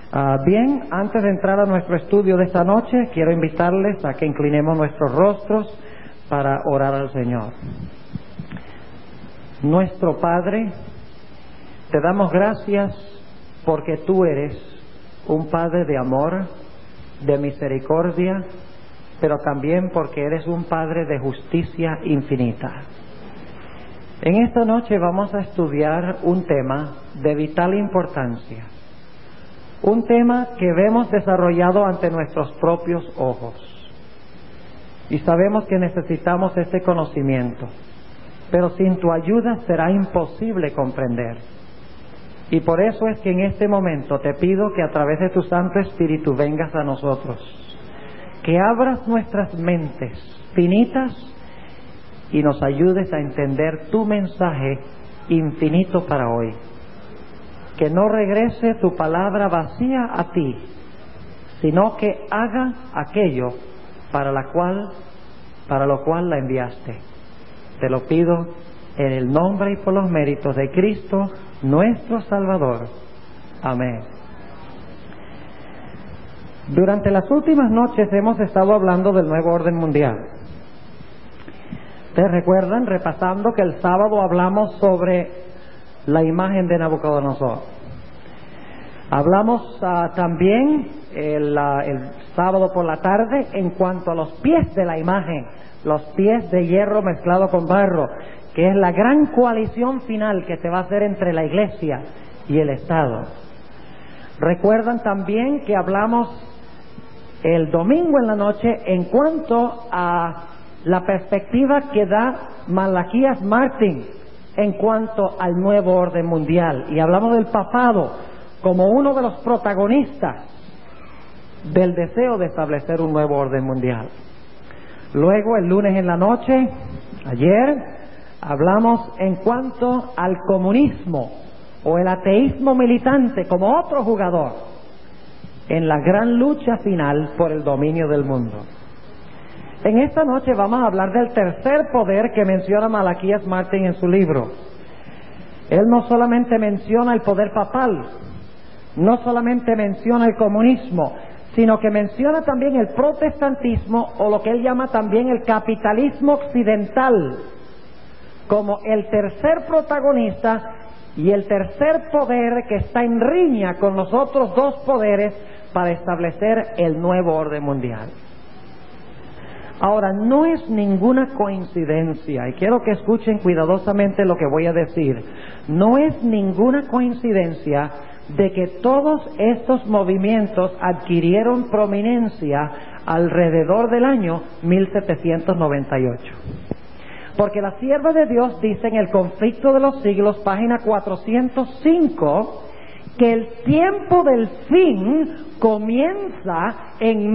Bien, antes de entrar a nuestro estudio de esta noche, quiero invitarles a que inclinemos nuestros rostros para orar al Señor. Nuestro Padre, te damos gracias porque tú eres un Padre de amor, de misericordia, pero también porque eres un Padre de justicia infinita. En esta noche vamos a estudiar un tema de vital importancia, un tema que vemos desarrollado ante nuestros propios ojos y sabemos que necesitamos este conocimiento, pero sin tu ayuda será imposible comprender. Y por eso es que en este momento te pido que a través de tu Santo Espíritu vengas a nosotros, que abras nuestras mentes finitas y nos ayudes a entender tu mensaje infinito para hoy. Que no regrese tu palabra vacía a ti, sino que haga aquello para lo cual la enviaste. Te lo pido en el nombre y por los méritos de Cristo, nuestro Salvador. Amén. Durante las últimas noches hemos estado hablando del nuevo orden mundial. ¿Ustedes recuerdan? Repasando que el sábado hablamos sobre la imagen de Nabucodonosor. Hablamos también el sábado por la tarde en cuanto a los pies de la imagen, los pies de hierro mezclado con barro, que es la gran coalición final que se va a hacer entre la iglesia y el Estado. Recuerdan también que hablamos el domingo en la noche en cuanto a la perspectiva que da Malaquías Martín en cuanto al nuevo orden mundial, y hablamos del papado como uno de los protagonistas del deseo de establecer un nuevo orden mundial. Luego el lunes en la noche, ayer, hablamos en cuanto al comunismo o el ateísmo militante como otro jugador en la gran lucha final por el dominio del mundo. En esta noche vamos a hablar del tercer poder que menciona Malaquías Martín en su libro. Él no solamente menciona el poder papal, no solamente menciona el comunismo, sino que menciona también el protestantismo, o lo que él llama también el capitalismo occidental, como el tercer protagonista y el tercer poder que está en riña con los otros dos poderes para establecer el nuevo orden mundial. Ahora, no es ninguna coincidencia, y quiero que escuchen cuidadosamente lo que voy a decir, no es ninguna coincidencia de que todos estos movimientos adquirieron prominencia alrededor del año 1798. Porque la sierva de Dios dice en el Conflicto de los Siglos, página 405, que el tiempo del fin comienza en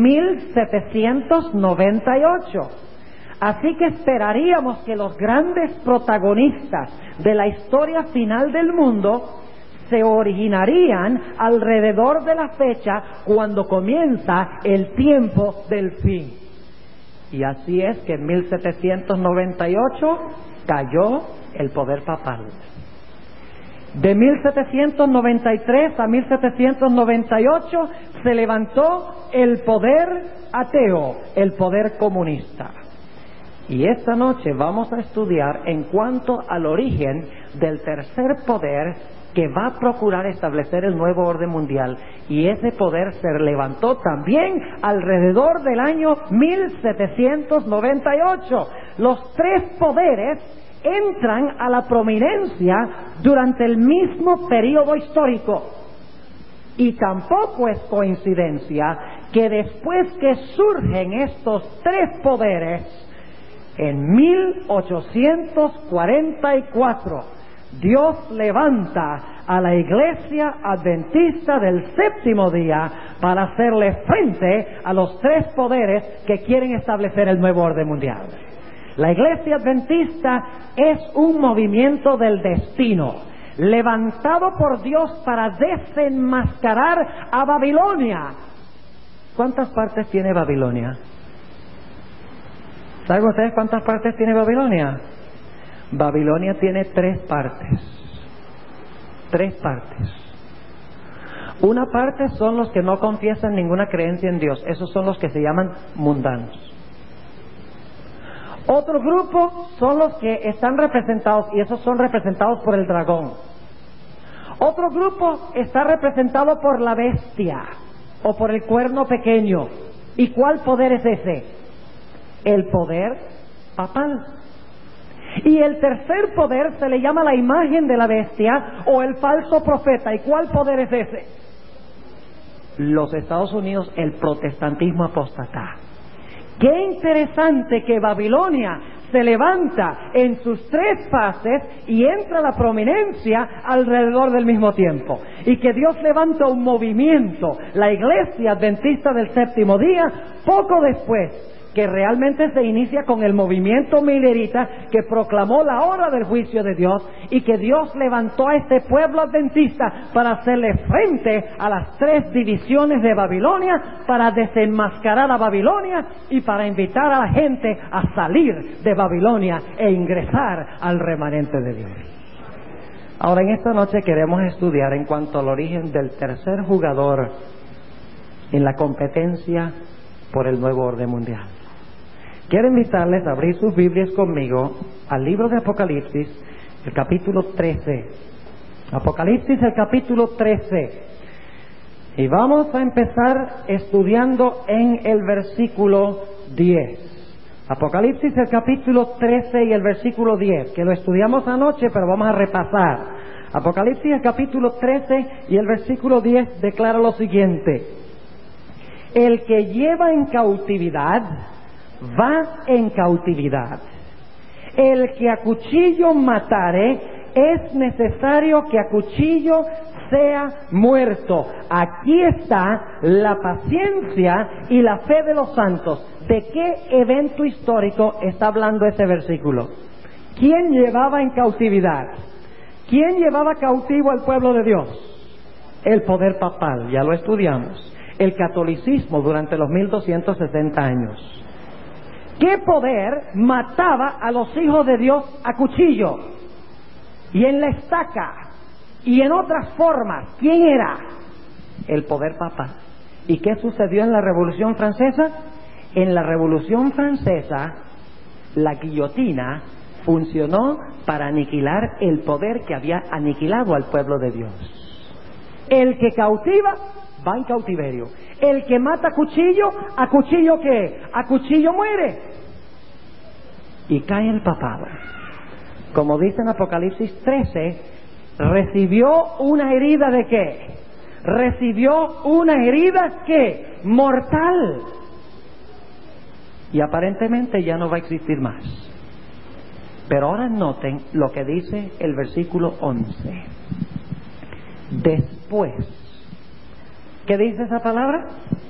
1798. Así que esperaríamos que los grandes protagonistas de la historia final del mundo se originarían alrededor de la fecha cuando comienza el tiempo del fin. Y así es que en 1798 cayó el poder papal. De 1793 a 1798 se levantó el poder ateo, el poder comunista. Y esta noche vamos a estudiar en cuanto al origen del tercer poder que va a procurar establecer el nuevo orden mundial, y ese poder se levantó también alrededor del año 1798. Los tres poderes entran a la prominencia durante el mismo periodo histórico, y tampoco es coincidencia que después que surgen estos tres poderes, en 1844 Dios levanta a la Iglesia Adventista del Séptimo Día para hacerle frente a los tres poderes que quieren establecer el nuevo orden mundial. La Iglesia Adventista es un movimiento del destino, levantado por Dios para desenmascarar a Babilonia. ¿Cuántas partes tiene Babilonia? ¿Saben ustedes cuántas partes tiene Babilonia? Babilonia tiene tres partes. Una parte son los que no confiesan ninguna creencia en Dios. Esos son los que se llaman mundanos. Otro grupo son los que están representados, y esos son representados por el dragón. Otro grupo está representado por la bestia o por el cuerno pequeño. ¿Y cuál poder es ese? El poder papal. Y el tercer poder se le llama la imagen de la bestia o el falso profeta. ¿Y cuál poder es ese? Los Estados Unidos, el protestantismo apóstata. Qué interesante que Babilonia se levanta en sus tres fases y entra a la prominencia alrededor del mismo tiempo. Y que Dios levanta un movimiento, la Iglesia Adventista del Séptimo Día, poco después, que realmente se inicia con el movimiento milerita que proclamó la hora del juicio de Dios, y que Dios levantó a este pueblo adventista para hacerle frente a las tres divisiones de Babilonia, para desenmascarar a Babilonia y para invitar a la gente a salir de Babilonia e ingresar al remanente de Dios. Ahora, en esta noche queremos estudiar en cuanto al origen del tercer jugador en la competencia por el nuevo orden mundial. Quiero invitarles a abrir sus Biblias conmigo al libro de Apocalipsis, el capítulo 13. Apocalipsis, el capítulo 13. Y vamos a empezar estudiando en el versículo 10. Apocalipsis, el capítulo 13 y el versículo 10, que lo estudiamos anoche, pero vamos a repasar. Apocalipsis, el capítulo 13 y el versículo 10 declara lo siguiente: el que lleva en cautividad, va en cautividad. El que a cuchillo matare, es necesario que a cuchillo sea muerto. Aquí está la paciencia y la fe de los santos. ¿De qué evento histórico está hablando ese versículo? ¿Quién llevaba en cautividad? ¿Quién llevaba cautivo al pueblo de Dios? El poder papal, ya lo estudiamos. El catolicismo durante los 1260 años. ¿Qué poder mataba a los hijos de Dios a cuchillo y en la estaca y en otras formas? ¿Quién era? El poder papal. ¿Y qué sucedió en la Revolución Francesa? En la Revolución Francesa, la guillotina funcionó para aniquilar el poder que había aniquilado al pueblo de Dios. El que cautiva va en cautiverio. El que mata ¿a cuchillo qué? A cuchillo muere. Y cae el papado. Como dice en Apocalipsis 13, recibió una herida ¿de qué? Recibió una herida ¿qué? Mortal. Y aparentemente ya no va a existir más. Pero ahora noten lo que dice el versículo 11. Después. ¿Qué dice esa palabra?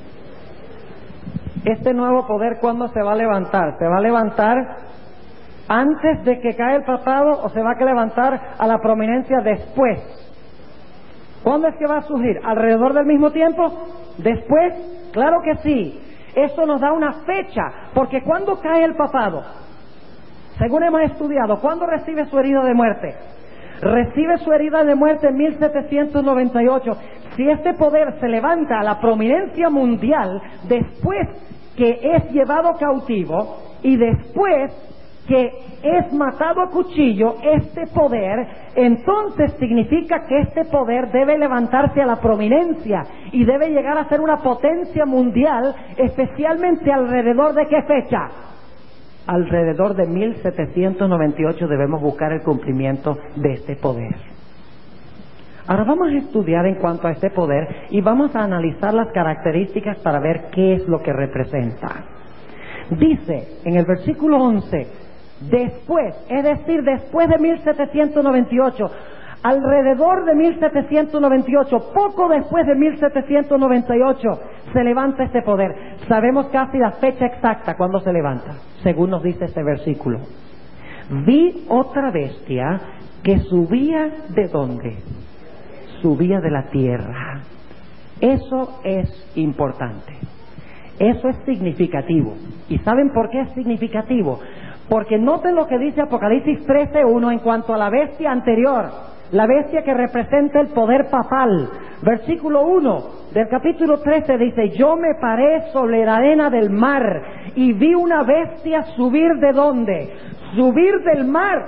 Este nuevo poder, ¿cuándo se va a levantar? ¿Se va a levantar antes de que cae el papado o se va a levantar a la prominencia después? ¿Cuándo es que va a surgir? ¿Alrededor del mismo tiempo? ¿Después? Claro que sí. Eso nos da una fecha, porque ¿cuándo cae el papado? Según hemos estudiado, ¿cuándo recibe su herida de muerte? Recibe su herida de muerte en 1798. Si este poder se levanta a la prominencia mundial después que es llevado cautivo y después que es matado a cuchillo, este poder, entonces significa que este poder debe levantarse a la prominencia y debe llegar a ser una potencia mundial, especialmente alrededor ¿de qué fecha? Alrededor de 1798 debemos buscar el cumplimiento de este poder. Ahora vamos a estudiar en cuanto a este poder y vamos a analizar las características para ver qué es lo que representa. Dice en el versículo 11, después, es decir, después de 1798, alrededor de 1798, poco después de 1798, se levanta este poder. Sabemos casi la fecha exacta cuando se levanta, según nos dice este versículo. Vi otra bestia que subía ¿de dónde? Subía de la tierra. Eso es importante. Eso es significativo. ¿Y saben por qué es significativo? Porque noten lo que dice Apocalipsis 13:1 en cuanto a la bestia anterior. la bestia que representa el poder papal. Versículo 1 del capítulo 13 dice: yo me paré sobre la arena del mar y vi una bestia subir ¿de dónde? Subir del mar.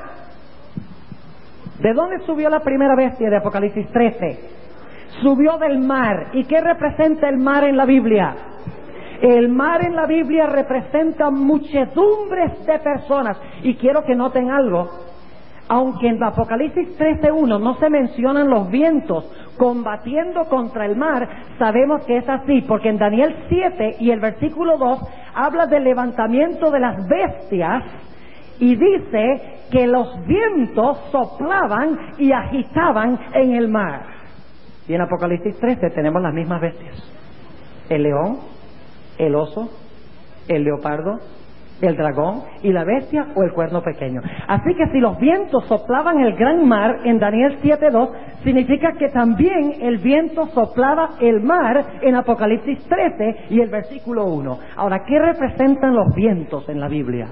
¿De dónde subió la primera bestia de Apocalipsis 13? Subió del mar. ¿Y qué representa el mar en la Biblia? El mar en la Biblia representa muchedumbres de personas. Y quiero que noten algo. Aunque en Apocalipsis 13:1 no se mencionan los vientos combatiendo contra el mar, sabemos que es así, porque en Daniel 7 y el versículo 2 habla del levantamiento de las bestias y dice que los vientos soplaban y agitaban en el mar. Y en Apocalipsis 13 tenemos las mismas bestias: el león, el oso, el leopardo, el dragón y la bestia o el cuerno pequeño. Así que si los vientos soplaban el gran mar en Daniel 7:2, significa que también el viento soplaba el mar en Apocalipsis 13 y el versículo 1. Ahora, ¿qué representan los vientos en la Biblia?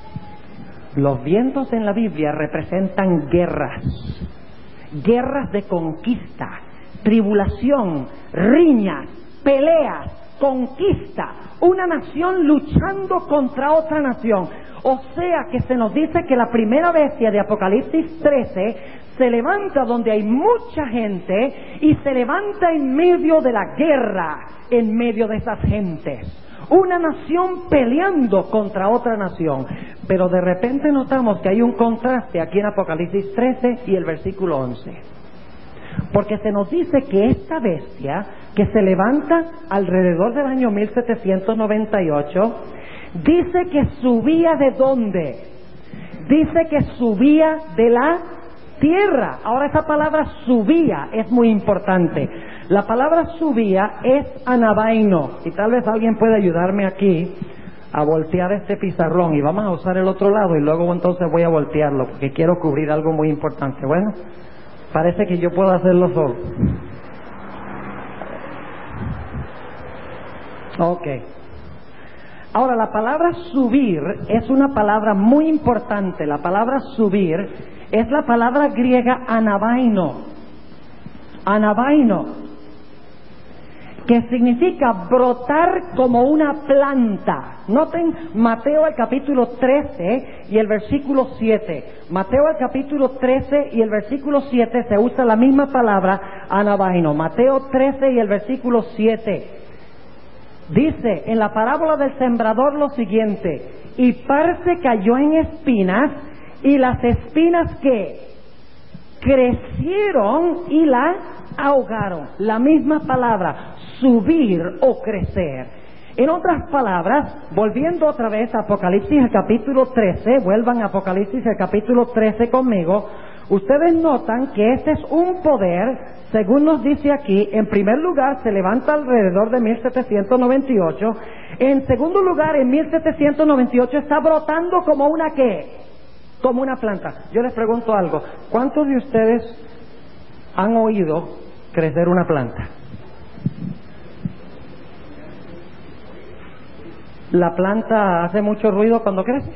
Los vientos en la Biblia representan guerras, guerras de conquista, tribulación, riñas, peleas, conquista, una nación luchando contra otra nación. O sea que se nos dice que la primera bestia de Apocalipsis 13 se levanta donde hay mucha gente y se levanta en medio de la guerra, en medio de esas gentes. Una nación peleando contra otra nación. Pero de repente notamos que hay un contraste aquí en Apocalipsis 13 y el versículo 11. Porque se nos dice que esta bestia que se levanta alrededor del año 1798, dice que subía ¿de dónde? Dice que subía de la tierra. Ahora, esa palabra subía es muy importante. La palabra subía es anabaino. Y tal vez alguien pueda ayudarme aquí a voltear este pizarrón. Y vamos a usar el otro lado y luego entonces voy a voltearlo porque quiero cubrir algo muy importante. Bueno, parece que yo puedo hacerlo solo. Ok. Ahora, la palabra subir es una palabra muy importante. La palabra subir es la palabra griega anabaino. Anabaino, que significa brotar como una planta. Noten Mateo el capítulo 13 y el versículo 7. Mateo el capítulo 13 y el versículo 7 se usa la misma palabra anabaino. Mateo 13 y el versículo 7. Dice en la parábola del sembrador lo siguiente: y parce cayó en espinas, y las espinas ¿qué? Crecieron y la ahogaron. La misma palabra, subir o crecer. En otras palabras, volviendo otra vez a Apocalipsis el capítulo 13, vuelvan a Apocalipsis el capítulo 13 conmigo, ustedes notan que este es un poder, según nos dice aquí. En primer lugar, se levanta alrededor de 1798. En segundo lugar, en 1798 está brotando como una ¿qué? Como una planta. Yo les pregunto algo: ¿cuántos de ustedes han oído crecer una planta? ¿La planta hace mucho ruido cuando crece?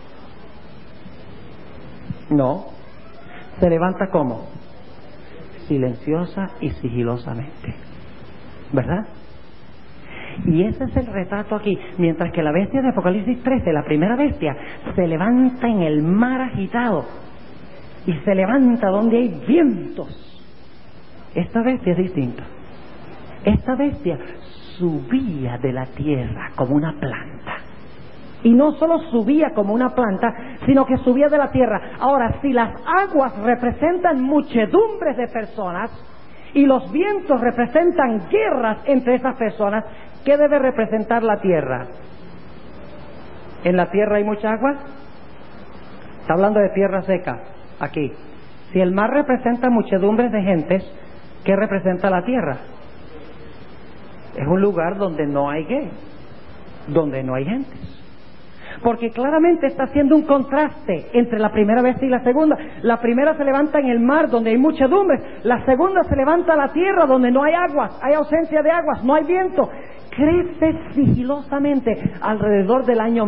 No. ¿Se levanta cómo? Silenciosa y sigilosamente, ¿verdad? Y ese es el retrato aquí. Mientras que la bestia de Apocalipsis 13, la primera bestia, se levanta en el mar agitado y se levanta donde hay vientos. Esta bestia es distinta. Esta bestia subía de la tierra como una planta. Y no solo subía como una planta, sino que subía de la tierra. Ahora, si las aguas representan muchedumbres de personas y los vientos representan guerras entre esas personas, ¿qué debe representar la tierra? ¿En la tierra hay mucha agua? Está hablando de tierra seca aquí. Si el mar representa muchedumbres de gentes, ¿qué representa la tierra? Es un lugar donde no hay ¿qué? Donde no hay gentes. Porque claramente está haciendo un contraste entre la primera bestia y la segunda. La primera se levanta en el mar donde hay muchedumbre. La segunda se levanta a la tierra donde no hay aguas, hay ausencia de aguas, no hay viento. Crece sigilosamente alrededor del año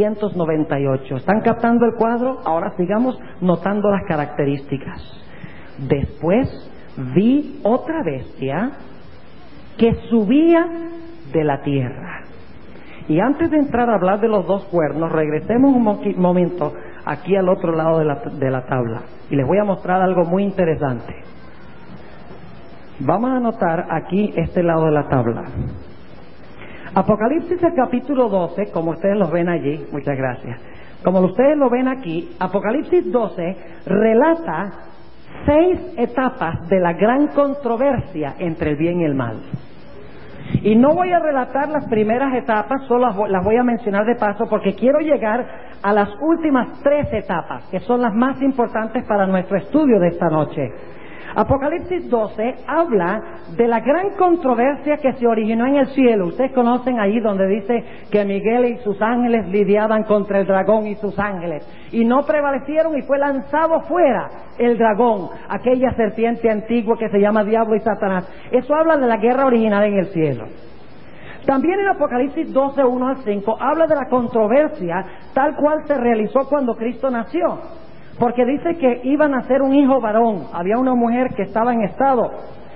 1798. ¿Están captando el cuadro? Ahora sigamos notando las características. Después vi otra bestia que subía de la tierra. Y antes de entrar a hablar de los dos cuernos, regresemos un momento aquí al otro lado de la tabla. Y les voy a mostrar algo muy interesante. Vamos a anotar aquí este lado de la tabla. Apocalipsis, el capítulo 12, como ustedes lo ven allí, muchas gracias. Como ustedes lo ven aquí, Apocalipsis 12 relata 6 etapas de la gran controversia entre el bien y el mal. Y no voy a relatar las primeras etapas, solo las voy a mencionar de paso porque quiero llegar a las últimas 3 etapas, que son las más importantes para nuestro estudio de esta noche. Apocalipsis 12 habla de la gran controversia que se originó en el cielo. Ustedes conocen ahí donde dice que Miguel y sus ángeles lidiaban contra el dragón y sus ángeles, y no prevalecieron y fue lanzado fuera el dragón, aquella serpiente antigua que se llama Diablo y Satanás. Eso habla de la guerra original en el cielo. También en Apocalipsis 12, 1 al 5 habla de la controversia tal cual se realizó cuando Cristo nació. Porque dice que iba a nacer un hijo varón. Había una mujer que estaba en estado.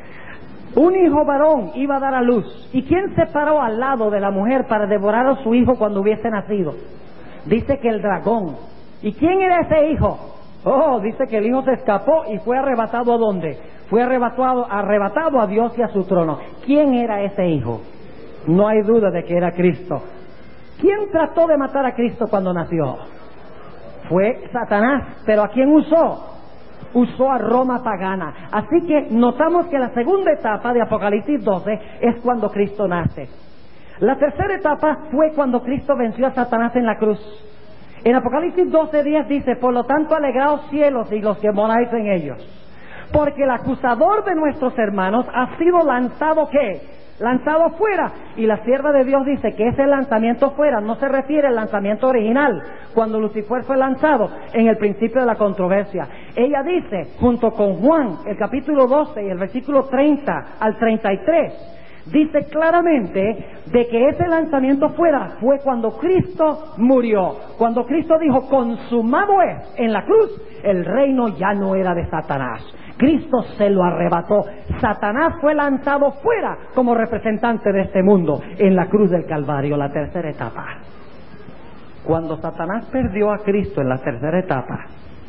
Un hijo varón iba a dar a luz. ¿Y quién se paró al lado de la mujer para devorar a su hijo cuando hubiese nacido? Dice que el dragón. ¿Y quién era ese hijo? Oh, dice que el hijo se escapó y fue arrebatado ¿a dónde? Fue arrebatado a Dios y a su trono. ¿Quién era ese hijo? No hay duda de que era Cristo. ¿Quién trató de matar a Cristo cuando nació? Fue Satanás. ¿Pero a quién usó? Usó a Roma pagana. Así que notamos que la segunda etapa de Apocalipsis 12 es cuando Cristo nace. La tercera etapa fue cuando Cristo venció a Satanás en la cruz. En Apocalipsis 12:10 dice: por lo tanto, alegraos cielos y los que moráis en ellos, porque el acusador de nuestros hermanos ha sido lanzado, ¿qué? Lanzado fuera. Y la sierva de Dios dice que ese lanzamiento fuera no se refiere al lanzamiento original, cuando Lucifer fue lanzado en el principio de la controversia. Ella dice, junto con Juan, el capítulo 12 y el versículo 30 al 33, dice claramente de que ese lanzamiento fuera fue cuando Cristo murió. Cuando Cristo dijo, consumado es, en la cruz, el reino ya no era de Satanás. Cristo se lo arrebató. Satanás fue lanzado fuera como representante de este mundo en la cruz del Calvario, la tercera etapa. Cuando Satanás perdió a Cristo en la tercera etapa,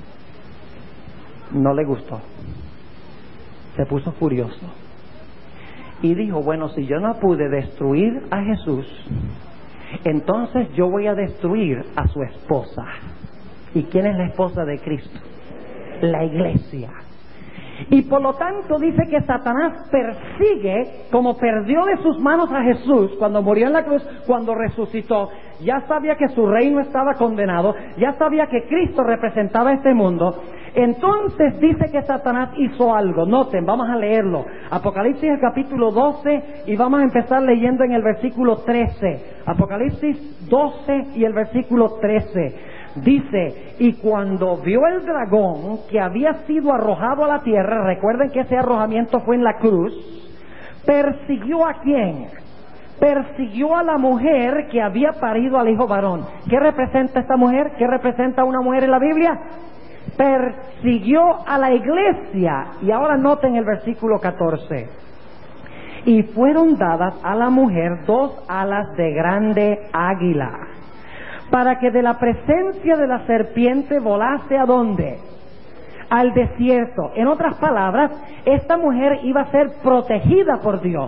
no le gustó. Se puso furioso. Y dijo, bueno, si yo no pude destruir a Jesús, entonces yo voy a destruir a su esposa. ¿Y quién es la esposa de Cristo? La iglesia. Y por lo tanto dice que Satanás persigue, como perdió de sus manos a Jesús cuando murió en la cruz, cuando resucitó, ya sabía que su reino estaba condenado, ya sabía que Cristo representaba este mundo. Entonces dice que Satanás hizo algo. Noten, vamos a leerlo. Apocalipsis el capítulo 12 y vamos a empezar leyendo en el versículo 13. Apocalipsis 12 y el versículo 13. Dice, y cuando vio el dragón que había sido arrojado a la tierra, recuerden que ese arrojamiento fue en la cruz, persiguió ¿a quién? Persiguió a la mujer que había parido al hijo varón. ¿Qué representa esta mujer? ¿Qué representa una mujer en la Biblia? Persiguió a la iglesia. Y ahora noten el versículo 14. Y fueron dadas a la mujer 2 alas de grande águila, para que de la presencia de la serpiente volase ¿a dónde? Al desierto. En otras palabras, esta mujer iba a ser protegida por Dios.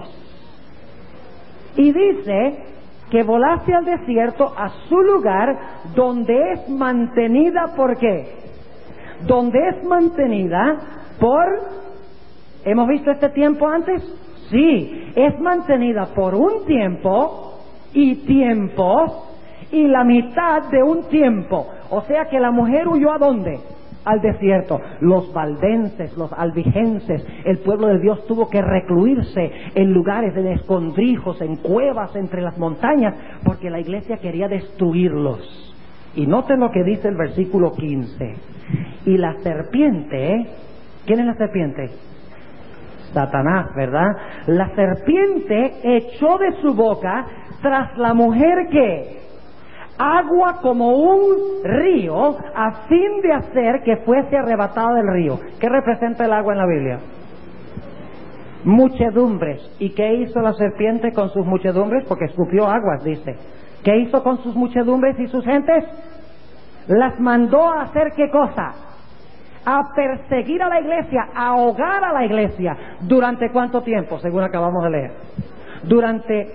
Y dice que volase al desierto, a su lugar, donde es mantenida, ¿por qué? Donde es mantenida por... ¿Hemos visto este tiempo antes? Sí, es mantenida por un tiempo y tiempos y la mitad de un tiempo. O sea que la mujer huyó ¿a dónde? Al desierto. Los valdenses, los albigenses, el pueblo de Dios tuvo que recluirse en lugares de escondrijos, en cuevas entre las montañas, porque la iglesia quería destruirlos. Y noten lo que dice el versículo 15. Y la serpiente, ¿quién es la serpiente? Satanás, ¿verdad? La serpiente echó de su boca tras la mujer que agua como un río, a fin de hacer que fuese arrebatada del río. ¿Qué representa el agua en la Biblia? Muchedumbres. ¿Y qué hizo la serpiente con sus muchedumbres? Porque escupió aguas, dice. ¿Qué hizo con sus muchedumbres y sus gentes? Las mandó a hacer ¿qué cosa? A perseguir a la iglesia, a ahogar a la iglesia. ¿Durante cuánto tiempo? Según acabamos de leer. Durante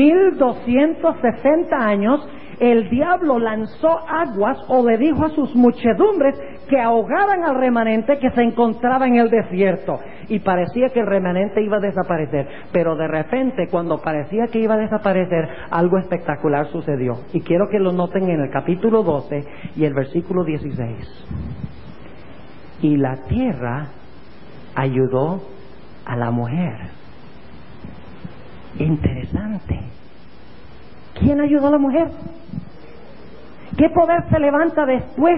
1260 años, el diablo lanzó aguas o le dijo a sus muchedumbres que ahogaran al remanente que se encontraba en el desierto. Y parecía que el remanente iba a desaparecer. Pero de repente, cuando parecía que iba a desaparecer, algo espectacular sucedió. Y quiero que lo noten en el capítulo 12 y el versículo 16. Y la tierra ayudó a la mujer. Interesante. ¿Quién ayudó a la mujer? ¿Qué poder se levanta después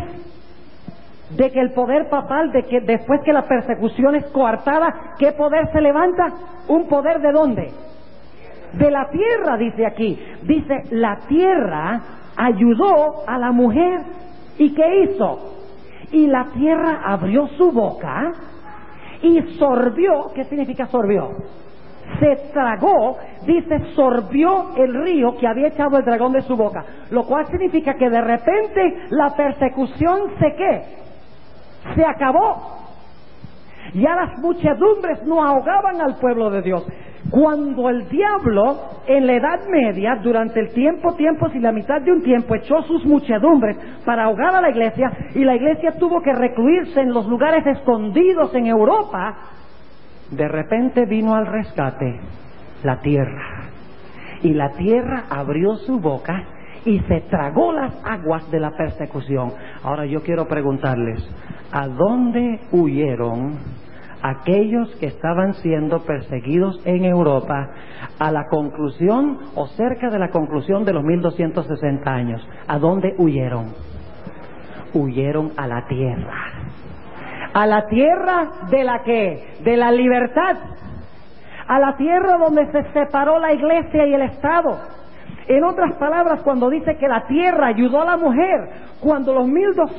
de que el poder papal, de que después que la persecución es coartada, qué poder se levanta? ¿Un poder de dónde? De la tierra, dice aquí. Dice, la tierra ayudó a la mujer. ¿Y qué hizo? Y la tierra abrió su boca y sorbió. ¿Qué significa sorbió? Se tragó, dice, sorbió el río que había echado el dragón de su boca, lo cual significa que de repente la persecución se acabó. Ya las muchedumbres no ahogaban al pueblo de Dios. Cuando el diablo en la Edad Media, durante el tiempos y la mitad de un tiempo, echó sus muchedumbres para ahogar a la iglesia, y la iglesia tuvo que recluirse en los lugares escondidos en Europa, de repente vino al rescate la tierra. Y la tierra abrió su boca y se tragó las aguas de la persecución. Ahora yo quiero preguntarles, ¿a dónde huyeron aquellos que estaban siendo perseguidos en Europa a la conclusión o cerca de la conclusión de los 1260 años? ¿A dónde huyeron? Huyeron a la tierra. ¿A la tierra de la qué? De la libertad. A la tierra donde se separó la iglesia y el Estado. En otras palabras, cuando dice que la tierra ayudó a la mujer, cuando los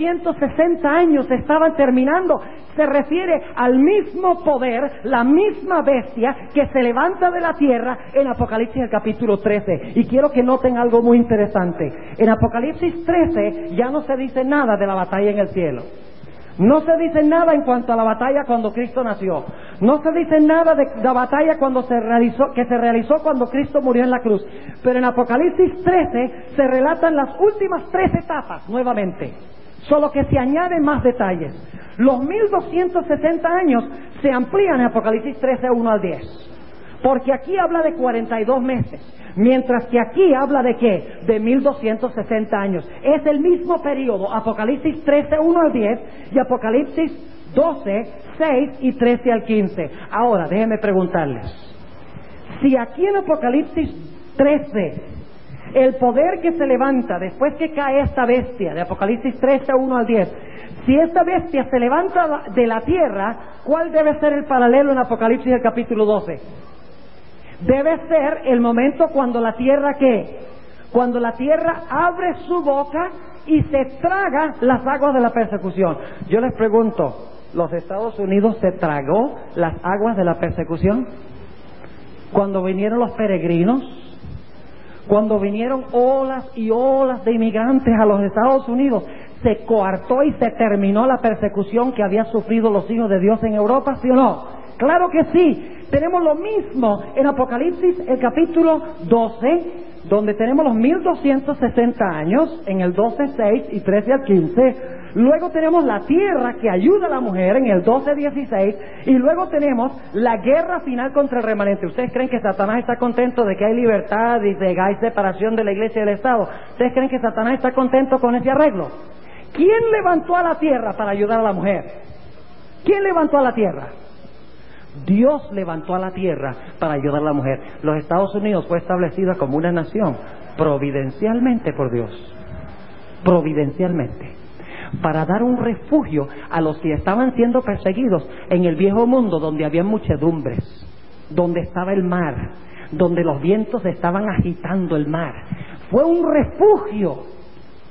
1260 años estaban terminando, se refiere al mismo poder, la misma bestia que se levanta de la tierra en Apocalipsis el capítulo 13. Y quiero que noten algo muy interesante. En Apocalipsis 13 ya no se dice nada de la batalla en el cielo. No se dice nada en cuanto a la batalla cuando Cristo nació. No se dice nada de la batalla que se realizó cuando Cristo murió en la cruz. Pero en Apocalipsis 13 se relatan las últimas 3 etapas nuevamente. Solo que se añaden más detalles. Los 1260 años se amplían en Apocalipsis 13, 1 al 10. Porque aquí habla de 42 meses. Mientras que aquí habla de ¿qué? De 1260 años. Es el mismo periodo, Apocalipsis 13, 1 al 10 y Apocalipsis 12, 6 y 13 al 15. Ahora, déjenme preguntarles. Si aquí en Apocalipsis 13, el poder que se levanta después que cae esta bestia, de Apocalipsis 13, 1 al 10, si esta bestia se levanta de la tierra, ¿cuál debe ser el paralelo en Apocalipsis del capítulo 12? Debe ser el momento cuando la tierra ¿qué? Cuando la tierra abre su boca y se traga las aguas de la persecución. Yo les pregunto, ¿los Estados Unidos se tragó las aguas de la persecución? Cuando vinieron los peregrinos, cuando vinieron olas y olas de inmigrantes a los Estados Unidos, ¿se coartó y se terminó la persecución que habían sufrido los hijos de Dios en Europa, sí o no? Claro que sí. Tenemos lo mismo en Apocalipsis, el capítulo 12, donde tenemos los 1260 años, en el 12, 6 y 13 al 15. Luego tenemos la tierra que ayuda a la mujer en el 12, 16. Y luego tenemos la guerra final contra el remanente. ¿Ustedes creen que Satanás está contento de que hay libertad y de que hay separación de la iglesia y del Estado? ¿Ustedes creen que Satanás está contento con ese arreglo? ¿Quién levantó a la tierra para ayudar a la mujer? ¿Quién levantó a la tierra? Dios levantó a la tierra para ayudar a la mujer. Los Estados Unidos fue establecida como una nación providencialmente por Dios. Providencialmente. Para dar un refugio a los que estaban siendo perseguidos en el viejo mundo, donde había muchedumbres, donde estaba el mar, donde los vientos estaban agitando el mar. Fue un refugio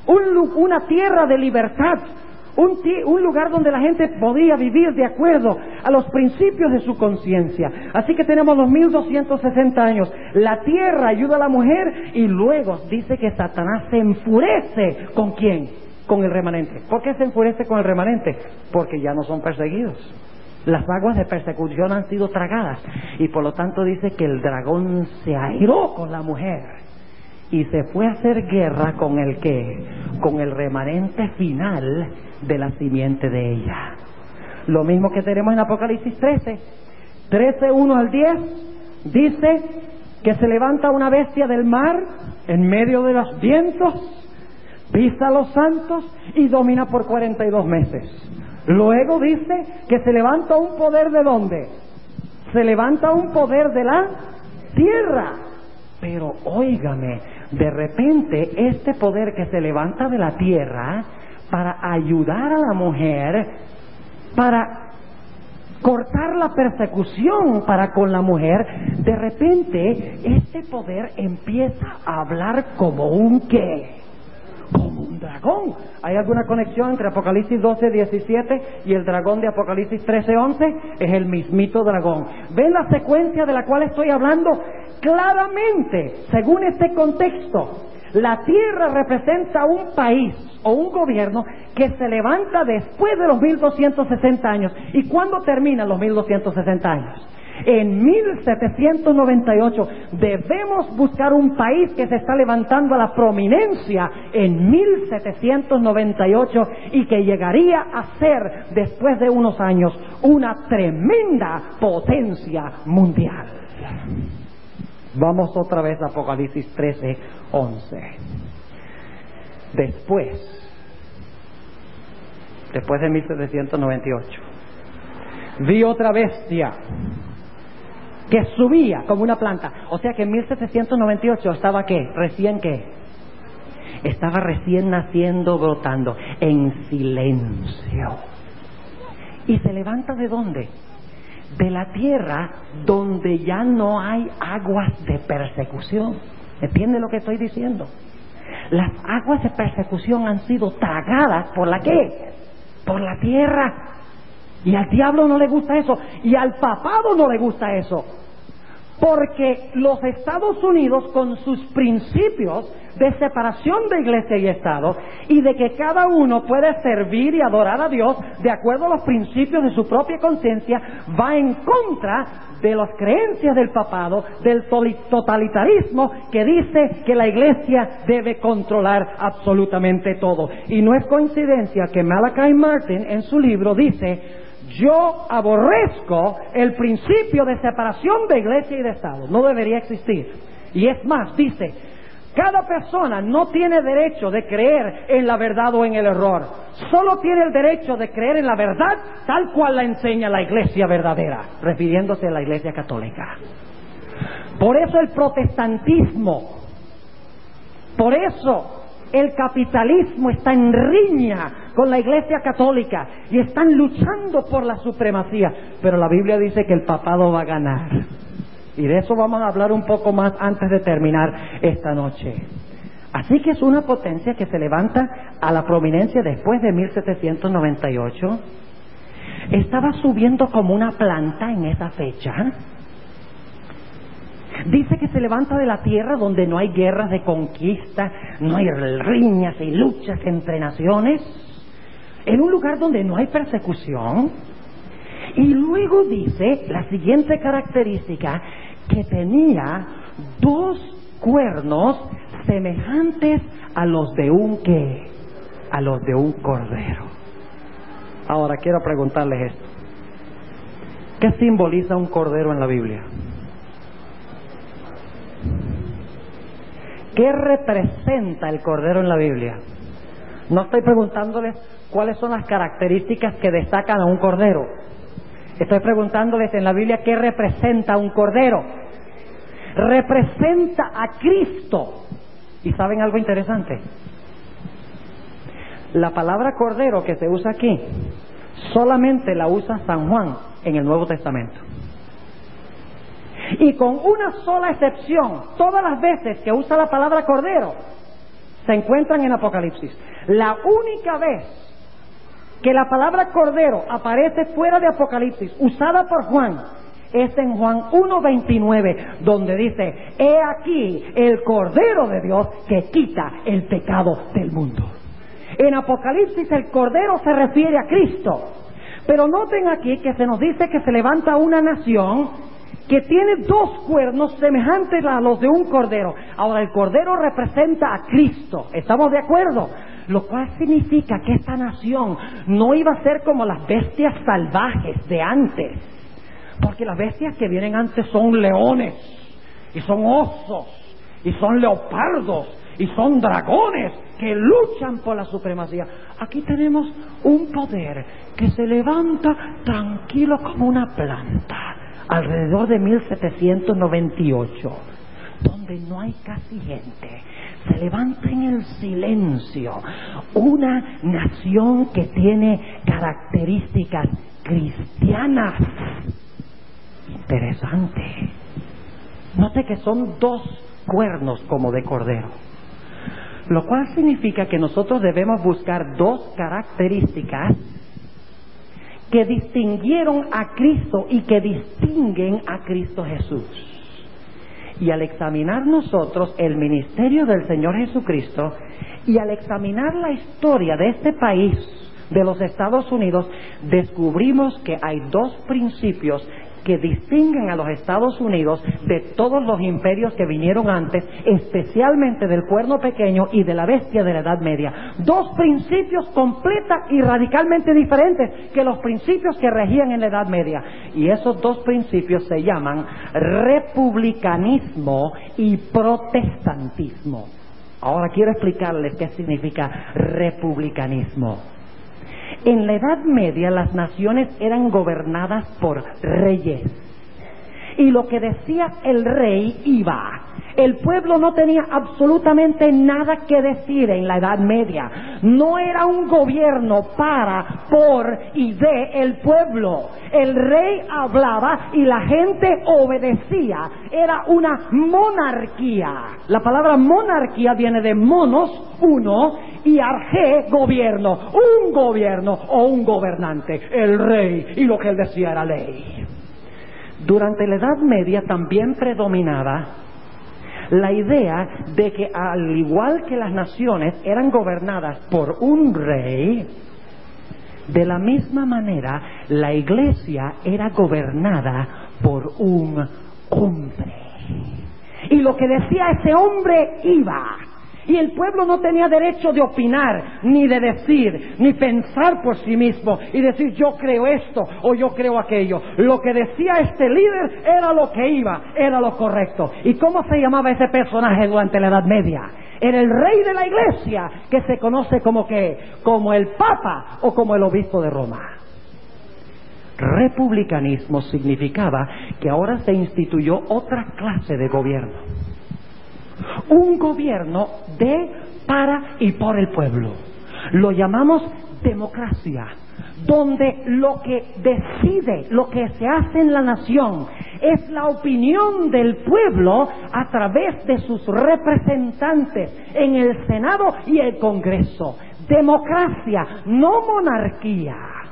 una tierra de libertad, un lugar donde la gente podía vivir de acuerdo a los principios de su conciencia. Así que tenemos los 1260 años. La tierra ayuda a la mujer y luego dice que Satanás se enfurece. ¿Con quién? Con el remanente. ¿Por qué se enfurece con el remanente? Porque ya no son perseguidos. Las aguas de persecución han sido tragadas y por lo tanto dice que el dragón se airó con la mujer y se fue a hacer guerra con el ¿qué? Con el remanente final de la simiente de ella. Lo mismo que tenemos en Apocalipsis 13, 1 al 10, dice que se levanta una bestia del mar en medio de los vientos, pisa a los santos y domina por 42 meses. Luego dice que se levanta un poder ¿de dónde? Se levanta un poder de la tierra. Pero óigame, de repente este poder que se levanta de la tierra para ayudar a la mujer, para cortar la persecución para con la mujer, de repente este poder empieza a hablar como un ¿qué? Como un dragón. ¿Hay alguna conexión entre Apocalipsis 12:17 y el dragón de Apocalipsis 13:11? Es el mismito dragón. ¿Ven la secuencia de la cual estoy hablando? Claramente, según este contexto, la tierra representa un país o un gobierno que se levanta después de los 1260 años. ¿Y cuándo terminan los 1260 años? En 1798. Debemos buscar un país que se está levantando a la prominencia en 1798 y que llegaría a ser, después de unos años, una tremenda potencia mundial. Vamos otra vez a Apocalipsis 13:11. Después de 1798, vi otra bestia que subía como una planta. O sea que en 1798 estaba ¿qué? Estaba recién naciendo, brotando, en silencio. ¿Y se levanta de dónde? De la tierra donde ya no hay aguas de persecución. ¿Entiende lo que estoy diciendo? Las aguas de persecución han sido tragadas ¿por la qué? Por la tierra. Y al diablo no le gusta eso, y al papado no le gusta eso, porque los Estados Unidos, con sus principios de separación de iglesia y Estado, y de que cada uno puede servir y adorar a Dios de acuerdo a los principios de su propia conciencia, va en contra de las creencias del papado, del totalitarismo que dice que la iglesia debe controlar absolutamente todo. Y no es coincidencia que Malachi Martin en su libro dice: yo aborrezco el principio de separación de iglesia y de Estado. No debería existir. Y es más, dice, cada persona no tiene derecho de creer en la verdad o en el error. Solo tiene el derecho de creer en la verdad tal cual la enseña la iglesia verdadera, refiriéndose a la iglesia católica. Por eso el protestantismo, por eso el capitalismo está en riña con la iglesia católica y están luchando por la supremacía. Pero la Biblia dice que el papado va a ganar. Y de eso vamos a hablar un poco más antes de terminar esta noche. Así que es una potencia que se levanta a la prominencia después de 1798. Estaba subiendo como una planta en esa fecha. Dice que se levanta de la tierra donde no hay guerras de conquista, no hay riñas y luchas entre naciones, en un lugar donde no hay persecución. Y luego dice la siguiente característica, que tenía 2 cuernos semejantes a los de un ¿qué? A los de un cordero. Ahora quiero preguntarles esto: ¿qué simboliza un cordero en la Biblia? ¿Qué representa el cordero en la Biblia? No estoy preguntándoles cuáles son las características que destacan a un cordero. Estoy preguntándoles en la Biblia qué representa un cordero. Representa a Cristo. ¿Y saben algo interesante? La palabra cordero que se usa aquí solamente la usa San Juan en el Nuevo Testamento. Y con una sola excepción, todas las veces que usa la palabra cordero, se encuentran en Apocalipsis. La única vez que la palabra cordero aparece fuera de Apocalipsis, usada por Juan, es en Juan 1:29, donde dice: he aquí el Cordero de Dios que quita el pecado del mundo. En Apocalipsis el Cordero se refiere a Cristo, pero noten aquí que se nos dice que se levanta una nación que tiene dos cuernos semejantes a los de un cordero. Ahora, el cordero representa a Cristo, ¿estamos de acuerdo? Lo cual significa que esta nación no iba a ser como las bestias salvajes de antes, porque las bestias que vienen antes son leones, y son osos, y son leopardos, y son dragones que luchan por la supremacía. Aquí tenemos un poder que se levanta tranquilo como una planta, alrededor de 1798, donde no hay casi gente. Se levanta en el silencio una nación que tiene características cristianas. Interesante. Note que son dos cuernos como de cordero, lo cual significa que nosotros debemos buscar dos características que distinguieron a Cristo y que distinguen a Cristo Jesús. Y al examinar nosotros el ministerio del Señor Jesucristo y al examinar la historia de este país, de los Estados Unidos, descubrimos que hay dos principios que distinguen a los Estados Unidos de todos los imperios que vinieron antes, especialmente del cuerno pequeño y de la bestia de la Edad Media. Dos principios completa y radicalmente diferentes que los principios que regían en la Edad Media. Y esos dos principios se llaman republicanismo y protestantismo. Ahora quiero explicarles qué significa republicanismo. En la Edad Media las naciones eran gobernadas por reyes, y lo que decía el rey iba. El pueblo no tenía absolutamente nada que decir en la Edad Media. No era un gobierno para, por y de el pueblo. El rey hablaba y la gente obedecía. Era una monarquía. La palabra monarquía viene de monos, uno, y arge, gobierno. Un gobierno o un gobernante, el rey, y lo que él decía era ley. Durante la Edad Media también predominaba la idea de que, al igual que las naciones eran gobernadas por un rey, de la misma manera la iglesia era gobernada por un hombre. Y lo que decía ese hombre iba. Y el pueblo no tenía derecho de opinar, ni de decir, ni pensar por sí mismo y decir yo creo esto o yo creo aquello. Lo que decía este líder era lo que iba, era lo correcto. ¿Y cómo se llamaba ese personaje durante la Edad Media? Era el rey de la iglesia, que se conoce como ¿qué? Como el Papa o como el obispo de Roma. Republicanismo significaba que ahora se instituyó otra clase de gobierno. Un gobierno de, para y por el pueblo. Lo llamamos democracia, donde lo que decide, lo que se hace en la nación, es la opinión del pueblo a través de sus representantes en el Senado y el Congreso. Democracia, no monarquía.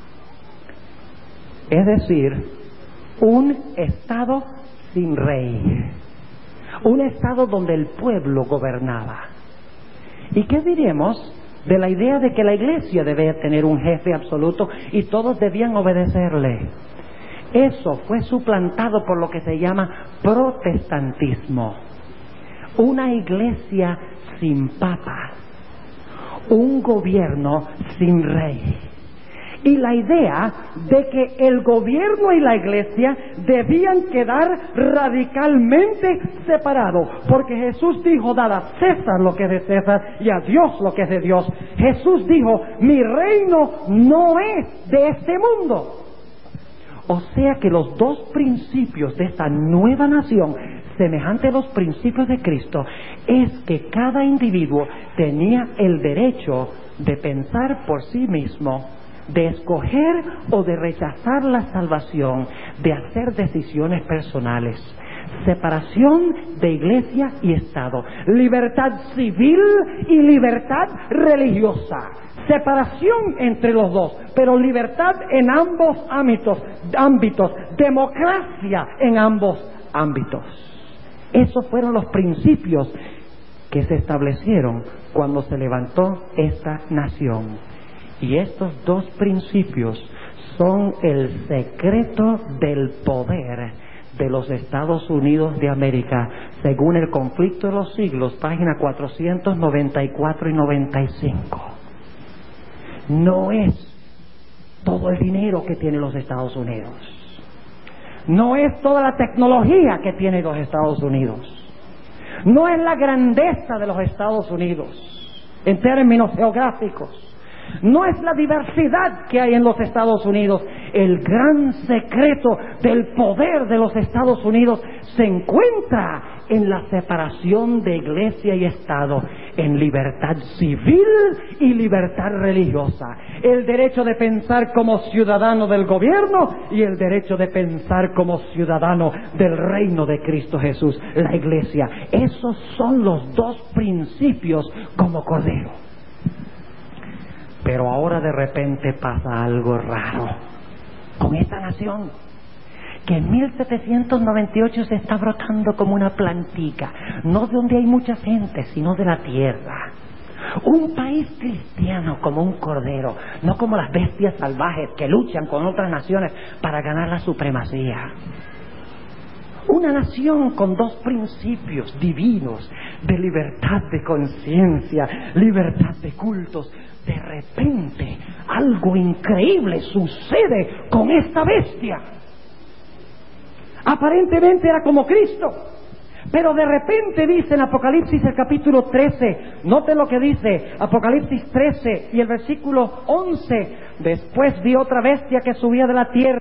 Es decir, un Estado sin rey. Un Estado donde el pueblo gobernaba. ¿Y qué diremos de la idea de que la iglesia debía tener un jefe absoluto y todos debían obedecerle? Eso fue suplantado por lo que se llama protestantismo. Una iglesia sin papa, un gobierno sin rey. Y la idea de que el gobierno y la iglesia debían quedar radicalmente separados, porque Jesús dijo: dad a César lo que es de César y a Dios lo que es de Dios. Jesús dijo: mi reino no es de este mundo. O sea que los dos principios de esta nueva nación, semejante a los principios de Cristo, es que cada individuo tenía el derecho de pensar por sí mismo, de escoger o de rechazar la salvación, de hacer decisiones personales, Separación de iglesia y Estado. Libertad civil y libertad religiosa. Separación entre los dos, pero libertad en ambos ámbitos. Democracia en ambos ámbitos. Esos fueron los principios que se establecieron cuando se levantó esta nación. Y estos dos principios son el secreto del poder de los Estados Unidos de América, según el Conflicto de los Siglos, página 494 y 95. No es todo el dinero que tienen los Estados Unidos. No es toda la tecnología que tienen los Estados Unidos. No es la grandeza de los Estados Unidos en términos geográficos. No es la diversidad que hay en los Estados Unidos. El gran secreto del poder de los Estados Unidos se encuentra en la separación de iglesia y Estado, en libertad civil y libertad religiosa. El derecho de pensar como ciudadano del gobierno y el derecho de pensar como ciudadano del reino de Cristo Jesús, la iglesia. Esos son los dos principios como Cordero. Pero ahora de repente pasa algo raro con esta nación, que en 1798 se está brotando como una plantica, no de donde hay mucha gente, sino de la tierra. Un país cristiano como un cordero, no como las bestias salvajes que luchan con otras naciones para ganar la supremacía. Una nación con dos principios divinos de libertad de conciencia, libertad de cultos. De repente, algo increíble sucede con esta bestia. Aparentemente era como Cristo, pero de repente dice en Apocalipsis el capítulo 13, noten lo que dice Apocalipsis 13 y el versículo 11, después vi otra bestia que subía de la tierra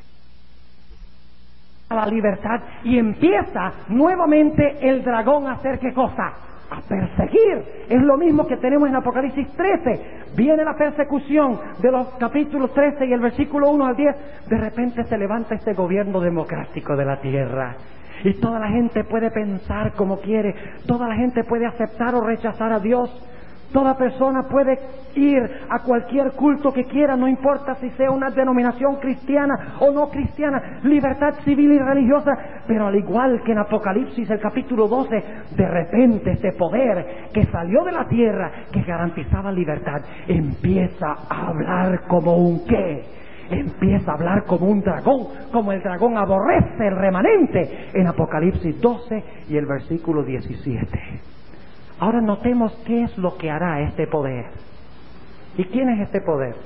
a la libertad, y empieza nuevamente el dragón a hacer ¿qué cosa? A perseguir. Es lo mismo que tenemos en Apocalipsis 13. Viene la persecución de los capítulos 13 y el versículo 1 al 10. De repente se levanta este gobierno democrático de la tierra. Y toda la gente puede pensar como quiere. Toda la gente puede aceptar o rechazar a Dios. Toda persona puede ir a cualquier culto que quiera, no importa si sea una denominación cristiana o no cristiana, libertad civil y religiosa. Pero al igual que en Apocalipsis, el capítulo 12, de repente este poder que salió de la tierra, que garantizaba libertad, empieza a hablar como un ¿qué? Empieza a hablar como un dragón, como el dragón aborrece el remanente, en Apocalipsis 12 y el versículo 17. Ahora notemos qué es lo que hará este poder. ¿Y quién es este poder?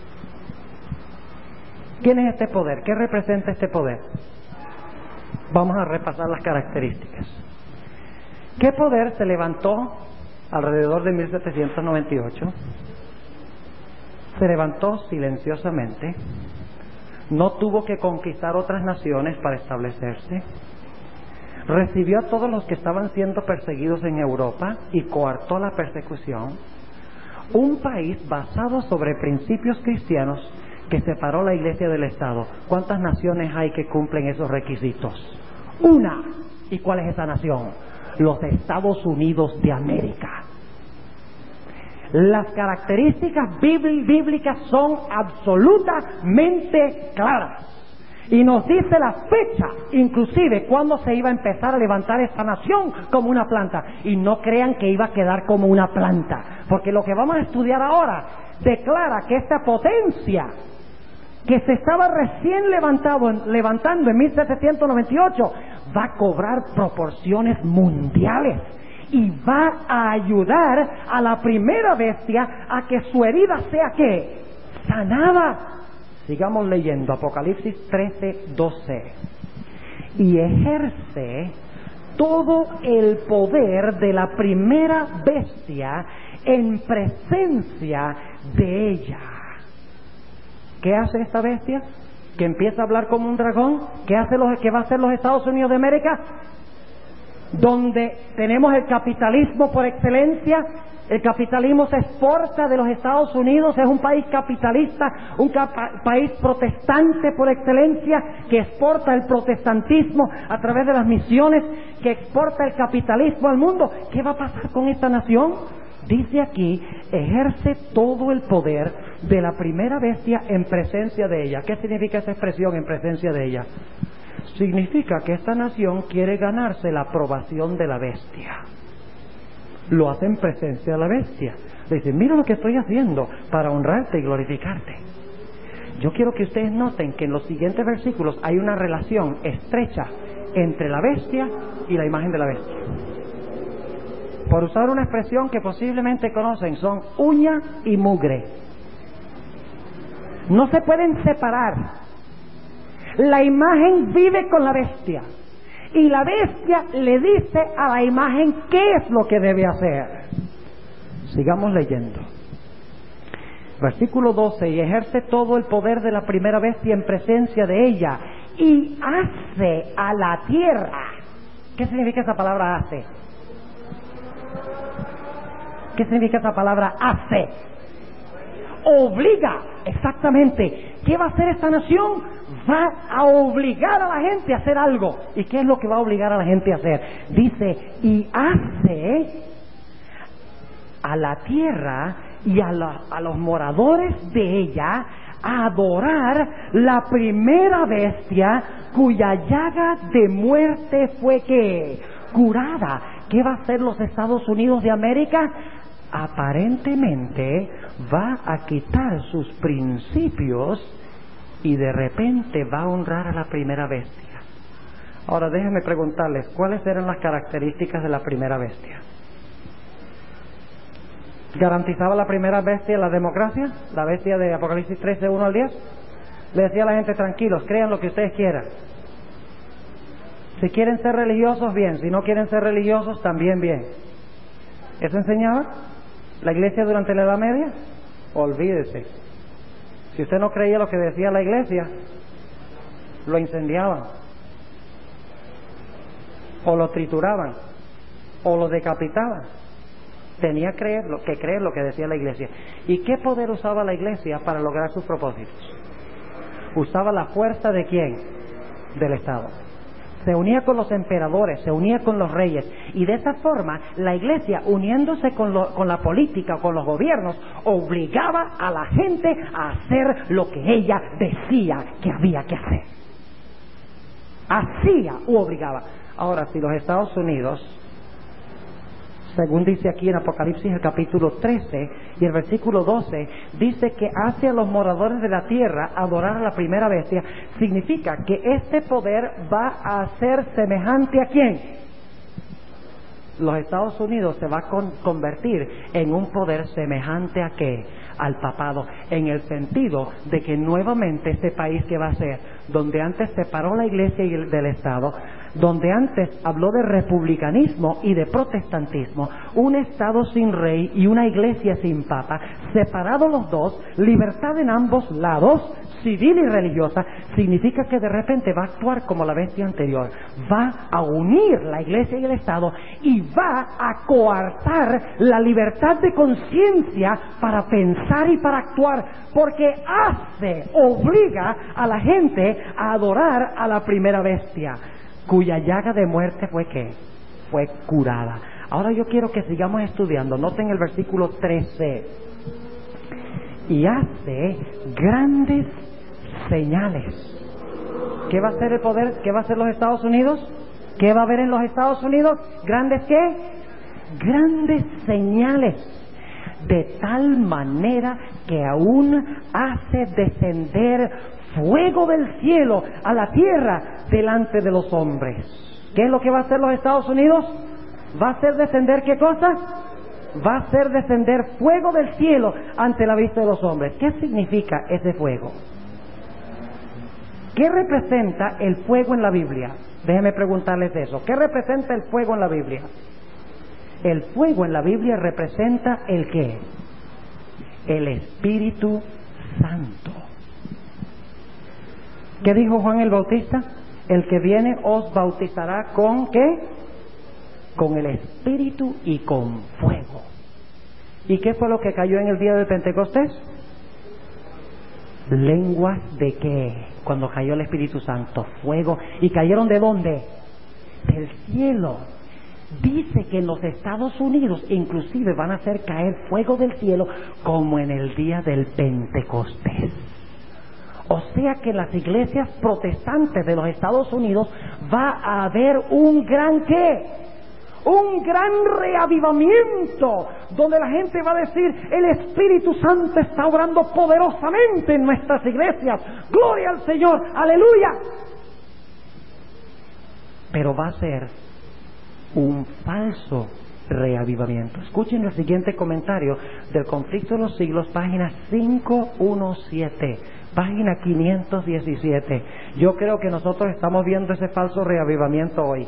¿Quién es este poder? ¿Qué representa este poder? Vamos a repasar las características. ¿Qué poder se levantó alrededor de 1798? Se levantó silenciosamente, no tuvo que conquistar otras naciones para establecerse. Recibió a todos los que estaban siendo perseguidos en Europa y coartó la persecución. Un país basado sobre principios cristianos que separó la iglesia del Estado. ¿Cuántas naciones hay que cumplen esos requisitos? Una. ¿Y cuál es esa nación? Los Estados Unidos de América. Las características bíblicas son absolutamente claras. Y nos dice la fecha, inclusive, cuando se iba a empezar a levantar esta nación como una planta. Y no crean que iba a quedar como una planta, porque lo que vamos a estudiar ahora declara que esta potencia que se estaba recién levantando en 1798 va a cobrar proporciones mundiales y va a ayudar a la primera bestia a que su herida sea ¿qué? Sanada. Sigamos leyendo Apocalipsis 13:12. Y ejerce todo el poder de la primera bestia en presencia de ella. ¿Qué hace esta bestia? Que empieza a hablar como un dragón. ¿Qué va a hacer los Estados Unidos de América? donde tenemos el capitalismo por excelencia. El capitalismo se exporta de los Estados Unidos, es un país capitalista, un país protestante por excelencia, que exporta el protestantismo a través de las misiones, que exporta el capitalismo al mundo. ¿Qué va a pasar con esta nación? Dice aquí, ejerce todo el poder de la primera bestia en presencia de ella. ¿Qué significa esa expresión, en presencia de ella? Significa que esta nación quiere ganarse la aprobación de la bestia. Lo hace en presencia de la bestia. Le dice, mira lo que estoy haciendo para honrarte y glorificarte. Yo quiero que ustedes noten que en los siguientes versículos hay una relación estrecha entre la bestia y la imagen de la bestia. Por usar una expresión que posiblemente conocen, son uña y mugre. No se pueden separar. La imagen vive con la bestia. Y la bestia le dice a la imagen qué es lo que debe hacer. Sigamos leyendo. Versículo 12. Y ejerce todo el poder de la primera bestia en presencia de ella. Y hace a la tierra. ¿Qué significa esa palabra hace? ¿Qué significa esa palabra hace? Obliga, exactamente. ¿Qué va a hacer esta nación? Va a obligar a la gente a hacer algo. ¿Y qué es lo que va a obligar a la gente a hacer? Dice, y hace a la tierra y a los moradores de ella a adorar la primera bestia cuya llaga de muerte fue ¿qué? Curada. ¿Qué va a hacer los Estados Unidos de América? Aparentemente va a quitar sus principios y de repente va a honrar a la primera bestia. Ahora déjenme preguntarles, ¿cuáles eran las características de la primera bestia? ¿Garantizaba la primera bestia la democracia? La bestia de Apocalipsis 13, 1 al 10. Le decía a la gente, tranquilos, crean lo que ustedes quieran. Si quieren ser religiosos, bien. Si no quieren ser religiosos, también bien. ¿Eso enseñaba la iglesia durante la Edad Media? Olvídese. Si usted no creía lo que decía la iglesia, lo incendiaban, o lo trituraban, o lo decapitaban. Tenía que creer lo que decía la iglesia. ¿Y qué poder usaba la iglesia para lograr sus propósitos? Usaba la fuerza ¿de quién? Del Estado. Se unía con los emperadores, se unía con los reyes, y de esa forma la iglesia, uniéndose con la política, con los gobiernos, obligaba a la gente a hacer lo que ella decía que había que hacer. Hacía u obligaba. Ahora, si los Estados Unidos, según dice aquí en Apocalipsis el capítulo 13 y el versículo 12, dice que hace a los moradores de la tierra adorar a la primera bestia, significa que este poder va a ser semejante ¿a quién? Los Estados Unidos se va a convertir en un poder semejante ¿a qué? Al papado, en el sentido de que nuevamente este país que va a ser, donde antes separó la iglesia y del Estado, donde antes habló de republicanismo y de protestantismo, un Estado sin rey y una iglesia sin papa, separados los dos, libertad en ambos lados, civil y religiosa, significa que de repente va a actuar como la bestia anterior, va a unir la iglesia y el Estado y va a coartar la libertad de conciencia para pensar y para actuar, porque obliga a la gente a adorar a la primera bestia, cuya llaga de muerte fue ¿qué? Fue curada. Ahora yo quiero que sigamos estudiando. Noten el versículo 13. Y hace grandes señales. ¿Qué va a hacer el poder? ¿Qué va a hacer los Estados Unidos? ¿Qué va a haber en los Estados Unidos? ¿Grandes qué? Grandes señales. De tal manera que aún hace descender fuego del cielo a la tierra delante de los hombres. ¿Qué es lo que va a hacer los Estados Unidos? ¿Va a hacer descender qué cosa? Va a hacer descender fuego del cielo ante la vista de los hombres. ¿Qué significa ese fuego? ¿Qué representa el fuego en la Biblia? Déjenme preguntarles eso. ¿Qué representa el fuego en la Biblia? El fuego en la Biblia representa ¿el qué? El Espíritu Santo. ¿Qué dijo Juan el Bautista? El que viene os bautizará con ¿qué? con el Espíritu y con fuego. ¿Y qué fue lo que cayó en el día de Pentecostés? ¿Lenguas de qué? Cuando cayó el Espíritu Santo, fuego. ¿Y cayeron de dónde? Del cielo. Dice que en los Estados Unidos inclusive van a hacer caer fuego del cielo como en el día del Pentecostés. O sea que en las iglesias protestantes de los Estados Unidos va a haber un gran ¿qué? Un gran reavivamiento, donde la gente va a decir: el Espíritu Santo está obrando poderosamente en nuestras iglesias. ¡Gloria al Señor! ¡Aleluya! Pero va a ser un falso reavivamiento. Escuchen el siguiente comentario del Conflicto de los Siglos, página 517, página 517. Yo creo que nosotros estamos viendo ese falso reavivamiento hoy.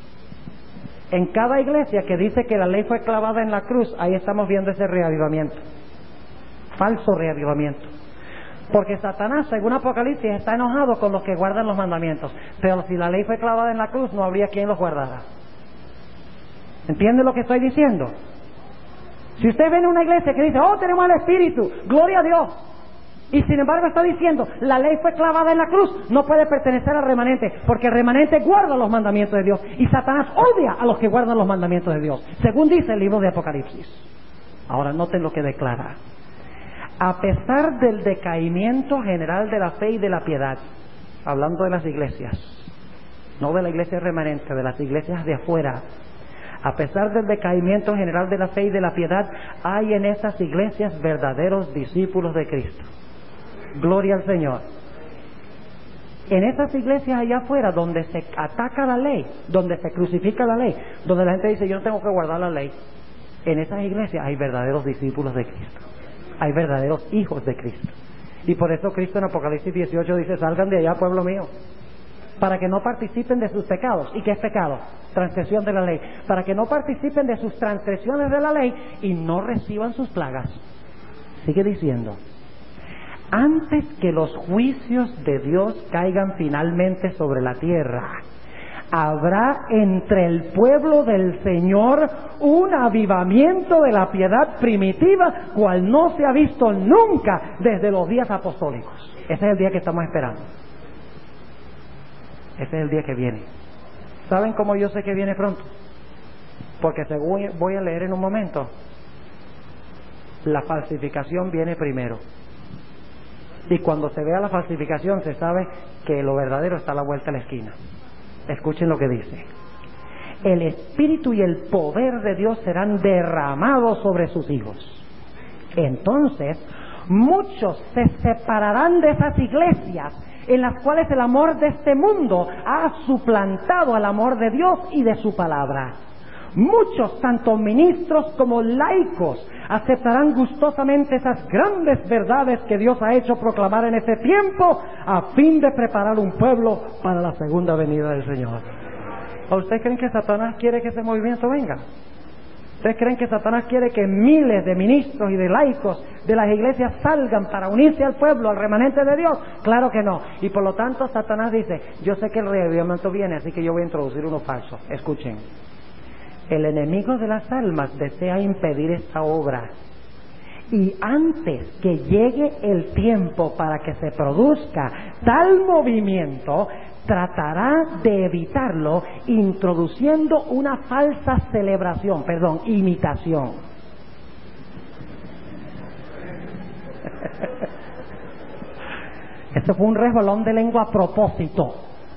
En cada iglesia que dice que la ley fue clavada en la cruz, ahí estamos viendo ese reavivamiento. Falso reavivamiento. Porque Satanás, según Apocalipsis, está enojado con los que guardan los mandamientos. Pero si la ley fue clavada en la cruz, no habría quien los guardara. ¿Entiende lo que estoy diciendo? Si usted ve en una iglesia que dice: oh, tenemos el Espíritu, gloria a Dios, y sin embargo está diciendo: la ley fue clavada en la cruz, no puede pertenecer al remanente, porque el remanente guarda los mandamientos de Dios, y Satanás odia a los que guardan los mandamientos de Dios, según dice el libro de Apocalipsis. Ahora noten lo que declara: a pesar del decaimiento general de la fe y de la piedad, hablando de las iglesias, no de la iglesia remanente, de las iglesias de afuera, a pesar del decaimiento general de la fe y de la piedad, hay en esas iglesias verdaderos discípulos de Cristo. Gloria al Señor. En esas iglesias allá afuera donde se ataca la ley, donde se crucifica la ley, donde la gente dice: yo no tengo que guardar la ley, en esas iglesias hay verdaderos discípulos de Cristo, hay verdaderos hijos de Cristo. Y por eso Cristo en Apocalipsis 18 dice: salgan de allá, pueblo mío, para que no participen de sus pecados. ¿Y qué es pecado? Transgresión de la ley. Para que no participen de sus transgresiones de la ley y no reciban sus plagas. Sigue diciendo: antes que los juicios de Dios caigan finalmente sobre la tierra, habrá entre el pueblo del Señor un avivamiento de la piedad primitiva, cual no se ha visto nunca desde los días apostólicos. Ese es el día que estamos esperando. Ese es el día que viene. ¿Saben cómo yo sé que viene pronto? Porque según voy a leer en un momento, la falsificación viene primero. Y cuando se vea la falsificación, se sabe que lo verdadero está a la vuelta de la esquina. Escuchen lo que dice: el Espíritu y el poder de Dios serán derramados sobre sus hijos. Entonces, muchos se separarán de esas iglesias en las cuales el amor de este mundo ha suplantado al amor de Dios y de su palabra. Muchos, tanto ministros como laicos, aceptarán gustosamente esas grandes verdades que Dios ha hecho proclamar en este tiempo, a fin de preparar un pueblo para la segunda venida del Señor. ¿O ustedes creen que Satanás quiere que ese movimiento venga? ¿Ustedes creen que Satanás quiere que miles de ministros y de laicos de las iglesias salgan para unirse al pueblo, al remanente de Dios? Claro que no. Y por lo tanto Satanás dice: yo sé que el reavivamiento viene, así que yo voy a introducir uno falso. Escuchen: el enemigo de las almas desea impedir esta obra, y antes que llegue el tiempo para que se produzca tal movimiento, tratará de evitarlo introduciendo una falsa imitación. Esto fue un resbalón de lengua a propósito.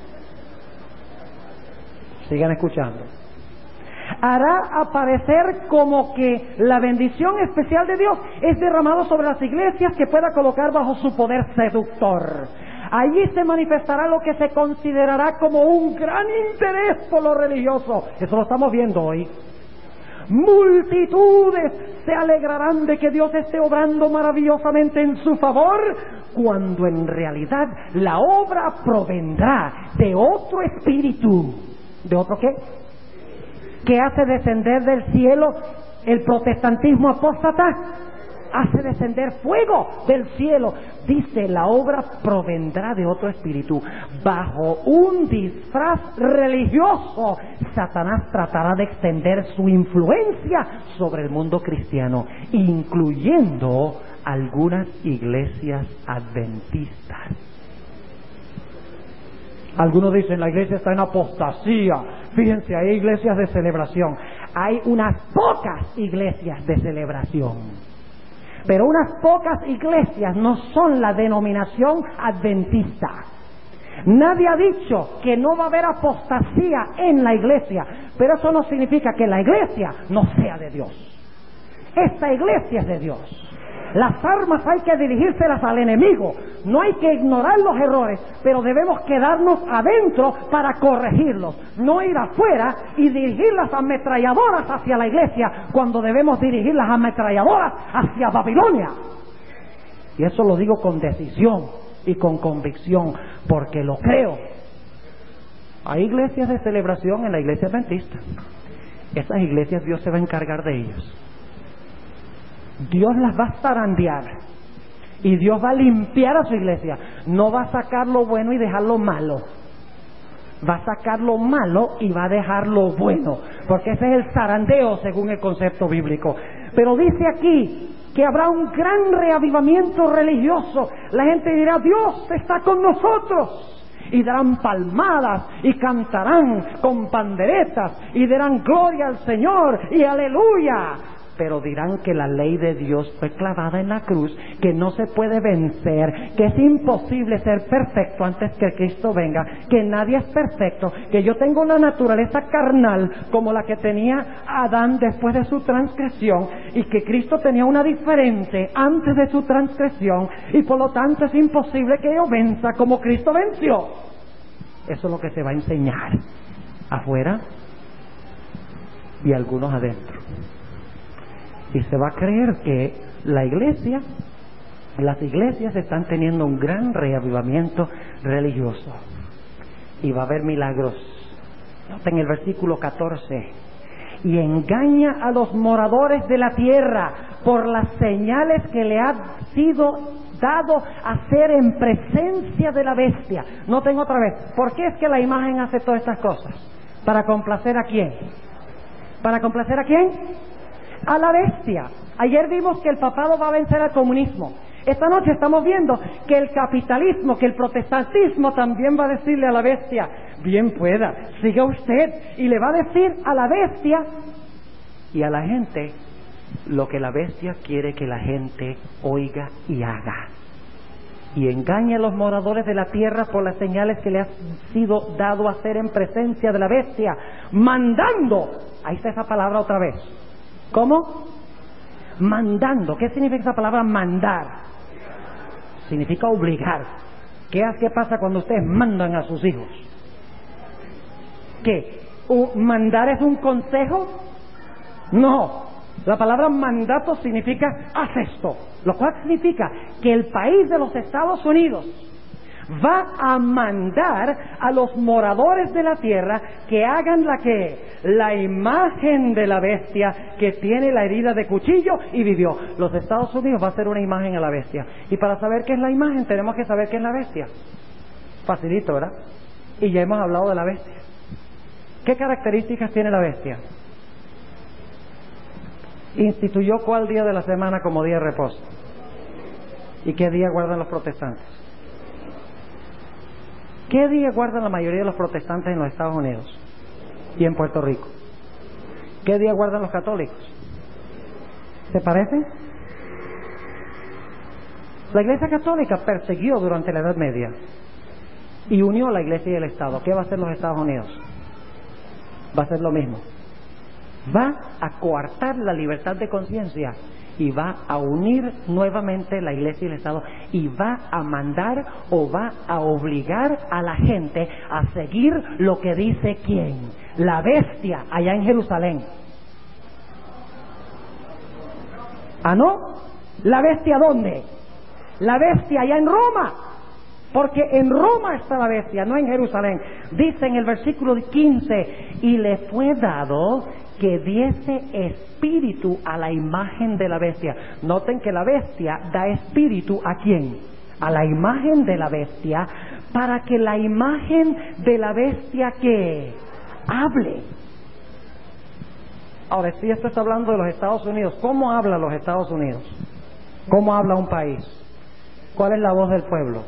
Sigan escuchando. Hará aparecer como que la bendición especial de Dios es derramado sobre las iglesias que pueda colocar bajo su poder seductor. Allí se manifestará lo que se considerará como un gran interés por lo religioso. Eso lo estamos viendo hoy. Multitudes se alegrarán de que Dios esté obrando maravillosamente en su favor, cuando en realidad la obra provendrá de otro espíritu. ¿De otro qué? Que hace descender del cielo el protestantismo apóstata. hace descender fuego del cielo. Dice, la obra provendrá de otro espíritu. Bajo un disfraz religioso, Satanás tratará de extender su influencia sobre el mundo cristiano, incluyendo algunas iglesias adventistas. Algunos dicen, la iglesia está en apostasía. Fíjense, hay iglesias de celebración. Hay unas pocas iglesias de celebración. Pero unas pocas iglesias no son la denominación adventista. Nadie ha dicho que no va a haber apostasía en la iglesia, pero eso no significa que la iglesia no sea de Dios. Esta iglesia es de Dios. Las armas hay que dirigírselas al enemigo. No hay que ignorar los errores, pero debemos quedarnos adentro para corregirlos. No ir afuera y dirigir las ametralladoras hacia la iglesia cuando debemos dirigir las ametralladoras hacia Babilonia. Y eso lo digo con decisión y con convicción, porque lo creo. Hay iglesias de celebración en la iglesia adventista. Esas iglesias Dios se va a encargar de ellas. Dios las va a zarandear y Dios va a limpiar a su iglesia. No va a sacar lo bueno y dejar lo malo. Va a sacar lo malo y va a dejar lo bueno, porque ese es el zarandeo según el concepto bíblico. Pero dice aquí que habrá un gran reavivamiento religioso. La gente dirá, Dios está con nosotros. Y darán palmadas y cantarán con panderetas y dirán gloria al Señor y aleluya. Pero dirán que la ley de Dios fue clavada en la cruz, que no se puede vencer, que es imposible ser perfecto antes que Cristo venga, que nadie es perfecto, que yo tengo una naturaleza carnal como la que tenía Adán después de su transgresión, y que Cristo tenía una diferente antes de su transgresión, y por lo tanto es imposible que yo venza como Cristo venció. Eso es lo que se va a enseñar afuera y algunos adentro. Y se va a creer que las iglesias están teniendo un gran reavivamiento religioso. Y va a haber milagros. Noten el versículo 14. Y engaña a los moradores de la tierra por las señales que le ha sido dado hacer en presencia de la bestia. Noten otra vez, ¿por qué es que la imagen hace todas estas cosas? ¿Para complacer a quién? ¿Para complacer a quién? A la bestia. Ayer vimos que el papado va a vencer al comunismo. Esta noche estamos viendo que el capitalismo, que el protestantismo también va a decirle a la bestia, bien pueda, siga usted, y le va a decir a la bestia y a la gente lo que la bestia quiere que la gente oiga y haga. Y engaña a los moradores de la tierra por las señales que le ha sido dado hacer en presencia de la bestia, mandando, ahí está esa palabra otra vez. ¿Cómo? Mandando. ¿Qué significa esa palabra mandar? Significa obligar. ¿Qué pasa cuando ustedes mandan a sus hijos? ¿Qué? ¿Mandar es un consejo? No. La palabra mandato significa haz esto. Lo cual significa que el país de los Estados Unidos va a mandar a los moradores de la tierra que hagan la imagen de la bestia que tiene la herida de cuchillo y vivió. Los Estados Unidos va a hacer una imagen a la bestia. Y para saber qué es la imagen tenemos que saber qué es la bestia. Facilito, ¿verdad? Y ya hemos hablado de la bestia. ¿Qué características tiene la bestia? Instituyó cuál día de la semana como día de reposo. ¿Y qué día guardan los protestantes? ¿Qué día guardan la mayoría de los protestantes en los Estados Unidos y en Puerto Rico? ¿Qué día guardan los católicos? ¿Se parecen? La Iglesia Católica persiguió durante la Edad Media y unió la Iglesia y el Estado. ¿Qué va a hacer los Estados Unidos? Va a hacer lo mismo. Va a coartar la libertad de conciencia y va a unir nuevamente la Iglesia y el Estado y va a mandar o va a obligar a la gente a seguir lo que dice ¿quién? La bestia allá en Jerusalén. ¿Ah, no? ¿La bestia dónde? La bestia allá en Roma. Porque en Roma está la bestia, no en Jerusalén. Dice en el versículo 15, y le fue dado que diese espíritu a la imagen de la bestia. Noten que la bestia da espíritu ¿a quién? A la imagen de la bestia, para que la imagen de la bestia que hable. Ahora, si esto está hablando de los Estados Unidos, ¿cómo habla los Estados Unidos? ¿Cómo habla un país? ¿Cuál es la voz del pueblo?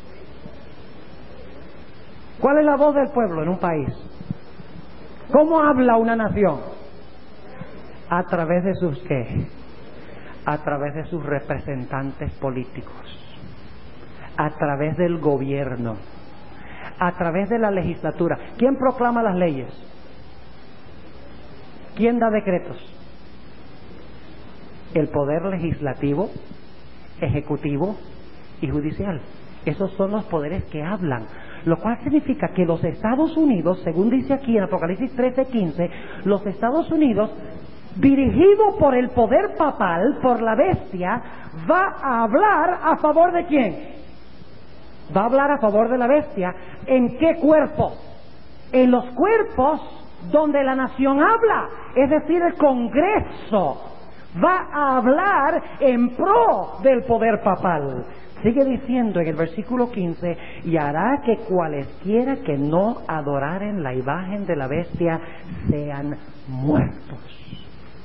¿Cuál es la voz del pueblo en un país? ¿Cómo habla una nación? A través de sus ¿qué? A través de sus representantes políticos, a través del gobierno, a través de la legislatura. ¿Quién proclama las leyes? ¿Quién da decretos? El poder legislativo, ejecutivo y judicial. Esos son los poderes que hablan. Lo cual significa que los Estados Unidos, según dice aquí en Apocalipsis 13:15, los Estados Unidos, dirigido por el poder papal, por la bestia, va a hablar a favor de ¿quién? Va a hablar a favor de la bestia. ¿En qué cuerpo? En los cuerpos donde la nación habla, es decir, el Congreso va a hablar en pro del poder papal. Sigue diciendo en el versículo 15, y hará que cualesquiera que no adoraren la imagen de la bestia sean muertos.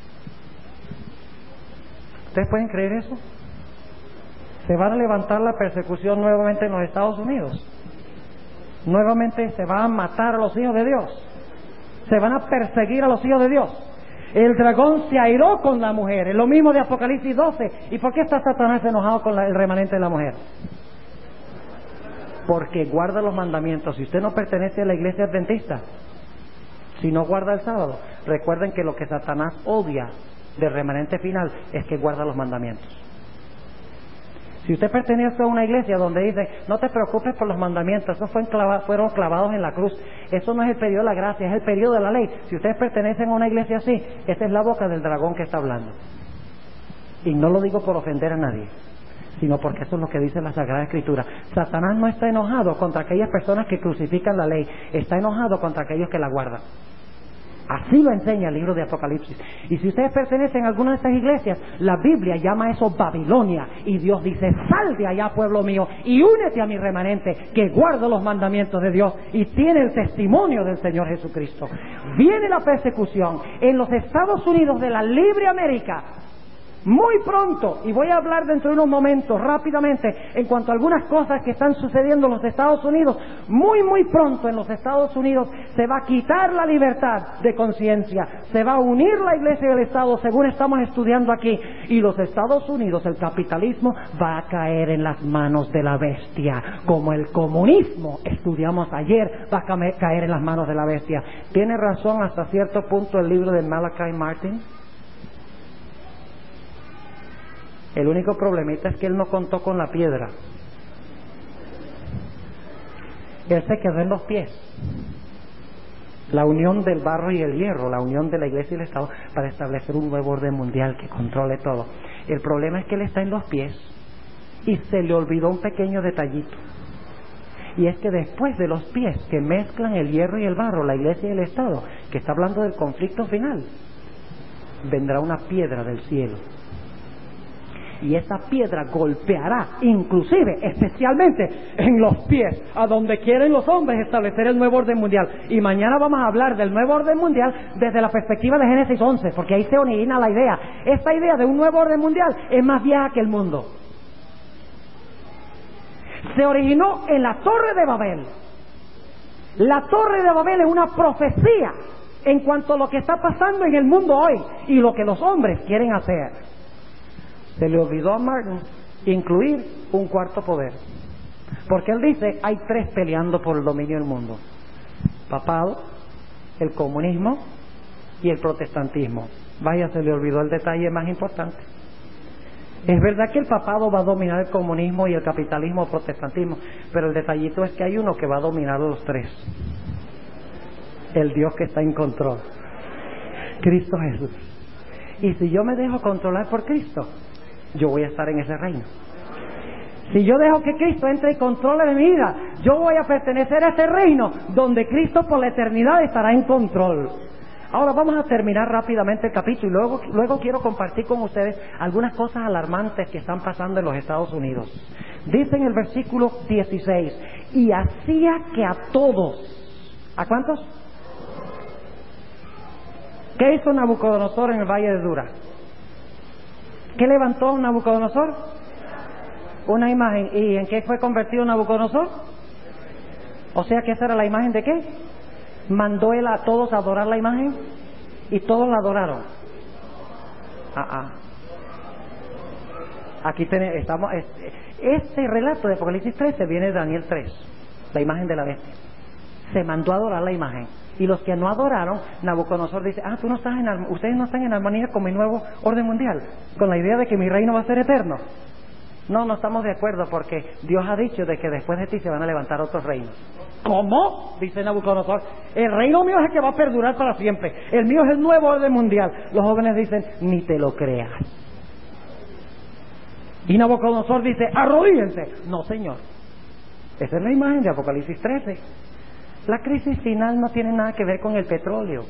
¿Ustedes pueden creer eso? Se va a levantar la persecución nuevamente en los Estados Unidos. Nuevamente se va a matar a los hijos de Dios. Se van a perseguir a los hijos de Dios. El dragón se airó con la mujer. Es lo mismo de Apocalipsis 12. ¿Y por qué está Satanás enojado con el remanente de la mujer? Porque guarda los mandamientos. Si usted no pertenece a la iglesia adventista, si no guarda el sábado, recuerden que lo que Satanás odia del remanente final es que guarda los mandamientos. Si usted pertenece a una iglesia donde dice, no te preocupes por los mandamientos, esos fueron clavados en la cruz, eso no es el periodo de la gracia, es el periodo de la ley. Si ustedes pertenecen a una iglesia así, esa es la boca del dragón que está hablando. Y no lo digo por ofender a nadie, sino porque eso es lo que dice la Sagrada Escritura. Satanás no está enojado contra aquellas personas que crucifican la ley, está enojado contra aquellos que la guardan. Así lo enseña el libro de Apocalipsis. Y si ustedes pertenecen a alguna de estas iglesias, la Biblia llama eso Babilonia. Y Dios dice, sal de allá, pueblo mío, y únete a mi remanente, que guarda los mandamientos de Dios y tiene el testimonio del Señor Jesucristo. Viene la persecución en los Estados Unidos de la libre América. Muy pronto, y voy a hablar dentro de unos momentos rápidamente en cuanto a algunas cosas que están sucediendo en los Estados Unidos. Muy pronto en los Estados Unidos se va a quitar la libertad de conciencia, se va a unir la iglesia y el Estado, según estamos estudiando aquí, y los Estados Unidos, el capitalismo, va a caer en las manos de la bestia, como el comunismo, estudiamos ayer, va a caer en las manos de la bestia. ¿Tiene razón hasta cierto punto el libro de Malachi Martin? El único problemita es que él no contó con la piedra. Él se quedó en los pies. La unión del barro y el hierro, la unión de la iglesia y el Estado para establecer un nuevo orden mundial que controle todo. El problema es que él está en los pies y se le olvidó un pequeño detallito. Y es que después de los pies que mezclan el hierro y el barro, la iglesia y el Estado, que está hablando del conflicto final, vendrá una piedra del cielo. Y esa piedra golpeará, inclusive, especialmente en los pies, a donde quieren los hombres establecer el nuevo orden mundial. Y mañana vamos a hablar del nuevo orden mundial desde la perspectiva de Génesis 11, porque ahí se origina la idea. Esta idea de un nuevo orden mundial es más vieja que el mundo. Se originó en la Torre de Babel. La Torre de Babel es una profecía en cuanto a lo que está pasando en el mundo hoy y lo que los hombres quieren hacer. Se le olvidó a Martin incluir un cuarto poder, porque él dice hay tres peleando por el dominio del mundo: papado, el comunismo y el protestantismo. Vaya, se le olvidó el detalle más importante. Es verdad que el papado va a dominar el comunismo y el capitalismo o protestantismo, pero el detallito es que hay uno que va a dominar los tres: el Dios que está en control, Cristo Jesús. Y si yo me dejo controlar por Cristo, yo voy a estar en ese reino. Si yo dejo que Cristo entre y controle mi vida, yo voy a pertenecer a ese reino donde Cristo por la eternidad estará en control. Ahora vamos a terminar rápidamente el capítulo y luego quiero compartir con ustedes algunas cosas alarmantes que están pasando en los Estados Unidos. Dice en el versículo 16, y hacía que a todos, ¿a cuántos? ¿Qué hizo Nabucodonosor en el valle de Dura? ¿Qué levantó Nabucodonosor? Una imagen. ¿Y en qué fue convertido Nabucodonosor? O sea que esa era la imagen de qué. Mandó él a todos a adorar la imagen y todos la adoraron. Aquí estamos. Este relato de Apocalipsis 13 viene de Daniel 3, la imagen de la bestia. Se mandó a adorar la imagen. Y los que no adoraron, Nabucodonosor dice, ustedes no están en armonía con mi nuevo orden mundial, con la idea de que mi reino va a ser eterno. No estamos de acuerdo porque Dios ha dicho de que después de ti se van a levantar otros reinos. ¿Cómo? Dice Nabucodonosor. El reino mío es el que va a perdurar para siempre. El mío es el nuevo orden mundial. Los jóvenes dicen, ni te lo creas. Y Nabucodonosor dice, arrodíllense. No, señor. Esa es la imagen de Apocalipsis 13. La crisis final no tiene nada que ver con el petróleo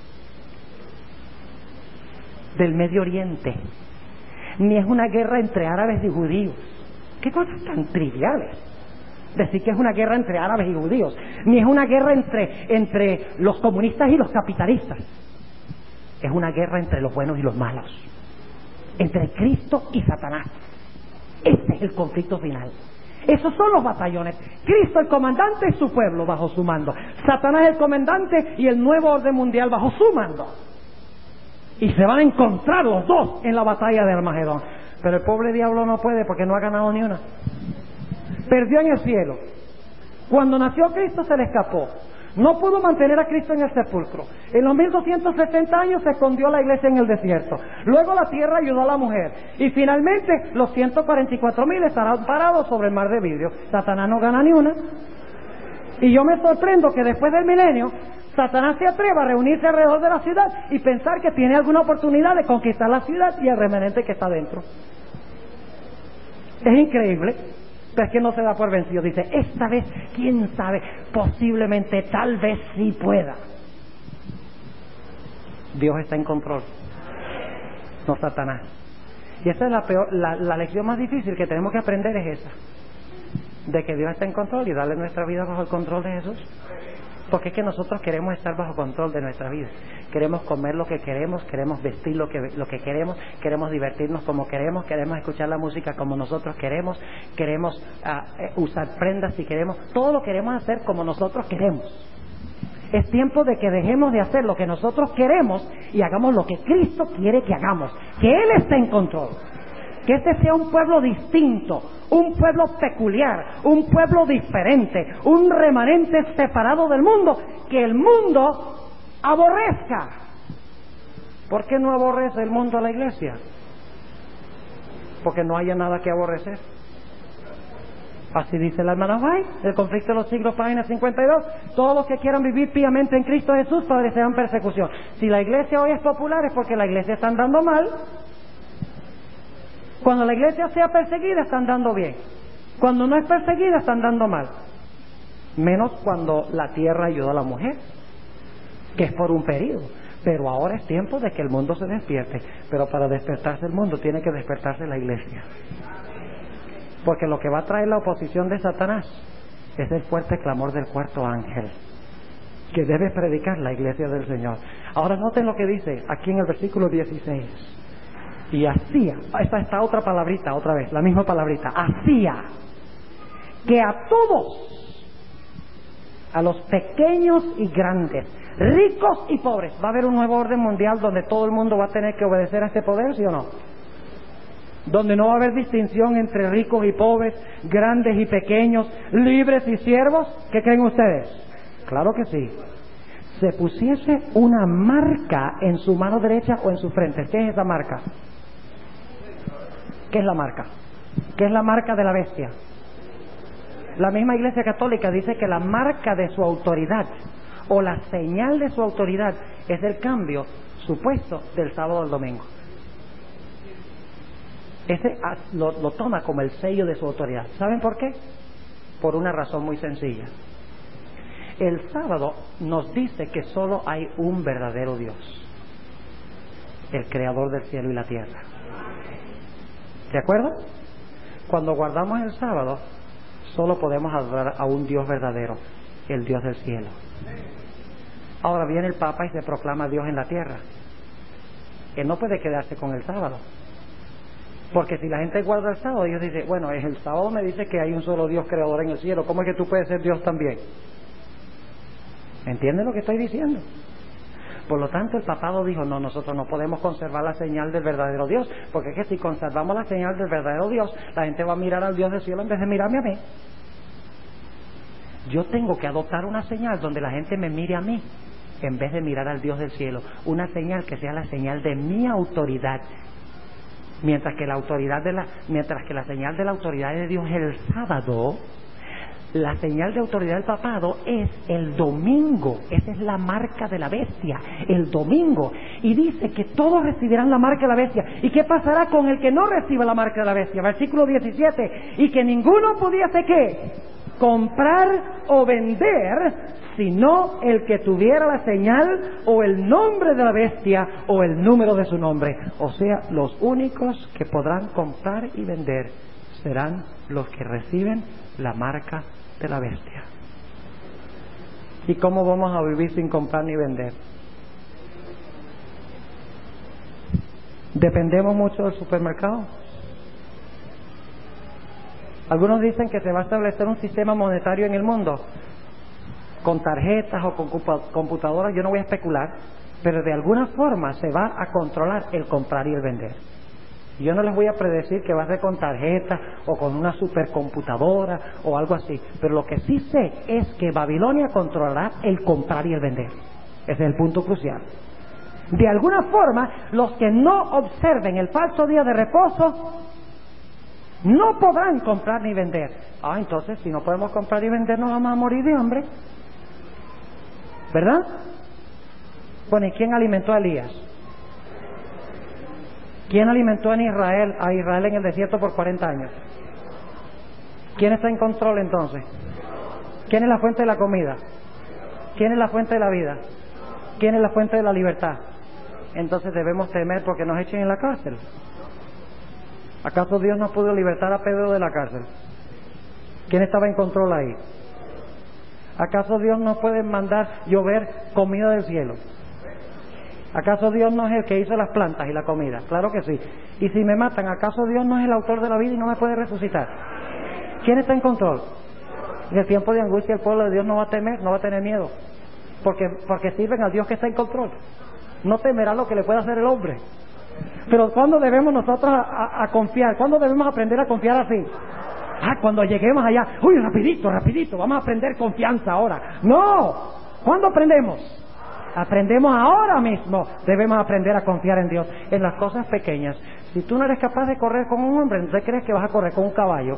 del Medio Oriente, ni es una guerra entre árabes y judíos. ¿Qué cosas tan triviales? Decir que es una guerra entre árabes y judíos, ni es una guerra entre los comunistas y los capitalistas. Es una guerra entre los buenos y los malos, entre Cristo y Satanás. Este es el conflicto final. Esos son los batallones. Cristo el comandante y su pueblo bajo su mando. Satanás el comandante y el nuevo orden mundial bajo su mando. Y se van a encontrar los dos en la batalla de Armagedón. Pero el pobre diablo no puede porque no ha ganado ni una. Perdió en el cielo. Cuando nació Cristo se le escapó. No pudo mantener a Cristo en el sepulcro. En los 1260 años se escondió la iglesia en el desierto. Luego la tierra ayudó a la mujer. Y finalmente los 144,000 estarán parados sobre el mar de vidrio. Satanás no gana ni una. Y yo me sorprendo que después del milenio Satanás se atreva a reunirse alrededor de la ciudad y pensar que tiene alguna oportunidad de conquistar la ciudad y el remanente que está dentro. Es increíble. Pero es que no se da por vencido. Dice, esta vez, quién sabe, posiblemente, tal vez sí pueda. Dios está en control, no Satanás. Y esa es la lección más difícil que tenemos que aprender, es esa, de que Dios está en control y darle nuestra vida bajo el control de Jesús. Porque es que nosotros queremos estar bajo control de nuestra vida. Queremos comer lo que queremos vestir lo que queremos divertirnos como queremos escuchar la música como nosotros queremos usar prendas si queremos, todo lo queremos hacer como nosotros queremos. Es tiempo de que dejemos de hacer lo que nosotros queremos y hagamos lo que Cristo quiere que hagamos, que Él esté en control. Que este sea un pueblo distinto, un pueblo peculiar, un pueblo diferente, un remanente separado del mundo, que el mundo aborrezca. ¿Por qué no aborrece el mundo a la iglesia? Porque no haya nada que aborrecer. Así dice la hermana White, el conflicto de los siglos, página 52. Todos los que quieran vivir piamente en Cristo Jesús padecerán persecución. Si la iglesia hoy es popular es porque la iglesia está andando mal. Cuando la iglesia sea perseguida está andando bien. Cuando no es perseguida está andando mal. Menos cuando la tierra ayuda a la mujer, que es por un periodo. Pero ahora es tiempo de que el mundo se despierte. Pero para despertarse el mundo tiene que despertarse la iglesia. Porque lo que va a traer la oposición de Satanás es el fuerte clamor del cuarto ángel, que debe predicar la iglesia del Señor. Ahora noten lo que dice aquí en el versículo 16. Y hacía, esta otra palabrita, otra vez, la misma palabrita, hacía que a todos, a los pequeños y grandes, ricos y pobres, va a haber un nuevo orden mundial donde todo el mundo va a tener que obedecer a este poder, ¿sí o no? Donde no va a haber distinción entre ricos y pobres, grandes y pequeños, libres y siervos. ¿Qué creen ustedes? Claro que sí. Se pusiese una marca en su mano derecha o en su frente. ¿Qué es esa marca? ¿Qué es la marca? ¿Qué es la marca de la bestia? La misma Iglesia Católica dice que la marca de su autoridad o la señal de su autoridad es el cambio supuesto del sábado al domingo. Ese lo toma como el sello de su autoridad. ¿Saben por qué? Por una razón muy sencilla. El sábado nos dice que solo hay un verdadero Dios, el creador del cielo y la tierra. ¿De acuerdo? Cuando guardamos el sábado, solo podemos adorar a un Dios verdadero, el Dios del cielo. Ahora viene el Papa y se proclama Dios en la tierra. Él no puede quedarse con el sábado. Porque si la gente guarda el sábado, ellos dicen, bueno, el sábado me dice que hay un solo Dios creador en el cielo. ¿Cómo es que tú puedes ser Dios también? ¿Entienden lo que estoy diciendo? Por lo tanto, el papado dijo, no, nosotros no podemos conservar la señal del verdadero Dios, porque es que si conservamos la señal del verdadero Dios, la gente va a mirar al Dios del cielo en vez de mirarme a mí. Yo tengo que adoptar una señal donde la gente me mire a mí, en vez de mirar al Dios del cielo. Una señal que sea la señal de mi autoridad. Mientras que la señal de la autoridad de Dios es el sábado, la señal de autoridad del papado es el domingo. Esa es la marca de la bestia, el domingo. Y dice que todos recibirán la marca de la bestia. ¿Y qué pasará con el que no reciba la marca de la bestia? Versículo 17. Y que ninguno pudiese, ¿qué? Comprar o vender, sino el que tuviera la señal o el nombre de la bestia o el número de su nombre. O sea, los únicos que podrán comprar y vender serán los que reciben la marca de la bestia. ¿Y cómo vamos a vivir sin comprar ni vender? ¿Dependemos mucho del supermercado? Algunos dicen que se va a establecer un sistema monetario en el mundo con tarjetas o con computadoras. Yo no voy a especular, pero de alguna forma se va a controlar el comprar y el vender. Yo no les voy a predecir que va a ser con tarjetas o con una supercomputadora o algo así, pero lo que sí sé es que Babilonia controlará el comprar y el vender. Ese es el punto crucial. De alguna forma, los que no observen el falso día de reposo no podrán comprar ni vender. Entonces, si no podemos comprar y vender, nos vamos a morir de hambre, ¿verdad? Bueno, ¿y quién alimentó a Elías? ¿Quién alimentó a Israel en el desierto por 40 años? ¿Quién está en control entonces? ¿Quién es la fuente de la comida? ¿Quién es la fuente de la vida? ¿Quién es la fuente de la libertad? Entonces debemos temer porque nos echen en la cárcel. ¿Acaso Dios no pudo libertar a Pedro de la cárcel? ¿Quién estaba en control ahí? ¿Acaso Dios no puede mandar llover comida del cielo? ¿Acaso Dios no es el que hizo las plantas y la comida? Claro que sí. Y si me matan, ¿acaso Dios no es el autor de la vida y no me puede resucitar? ¿Quién está en control? En el tiempo de angustia el pueblo de Dios no va a temer, no va a tener miedo, porque sirven al Dios que está en control. No temerá lo que le pueda hacer el hombre. Pero ¿cuándo debemos nosotros a confiar? ¿Cuándo debemos aprender a confiar así? Cuando lleguemos allá, uy, rapidito, vamos a aprender confianza ahora. No, ¿cuándo aprendemos? Aprendemos ahora mismo. Debemos aprender a confiar en Dios, en las cosas pequeñas. Si tú no eres capaz de correr con un hombre, ¿entonces crees que vas a correr con un caballo?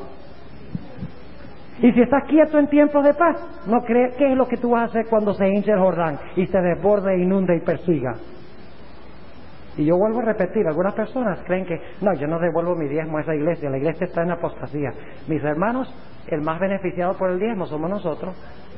Y si estás quieto en tiempos de paz, ¿no crees qué es lo que tú vas a hacer cuando se hinche el Jordán y se desborde, inunde y persiga? Y yo vuelvo a repetir, algunas personas creen que, no, yo no devuelvo mi diezmo a esa iglesia, la iglesia está en apostasía. Mis hermanos, el más beneficiado por el diezmo somos nosotros.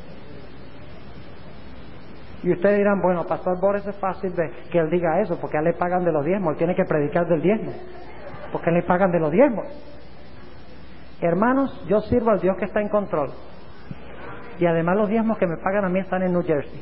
Y ustedes dirán, bueno, Pastor Boris, es fácil de que él diga eso, porque a él le pagan de los diezmos, él tiene que predicar del diezmo, porque a él le pagan de los diezmos. Hermanos, yo sirvo al Dios que está en control. Y además los diezmos que me pagan a mí están en New Jersey.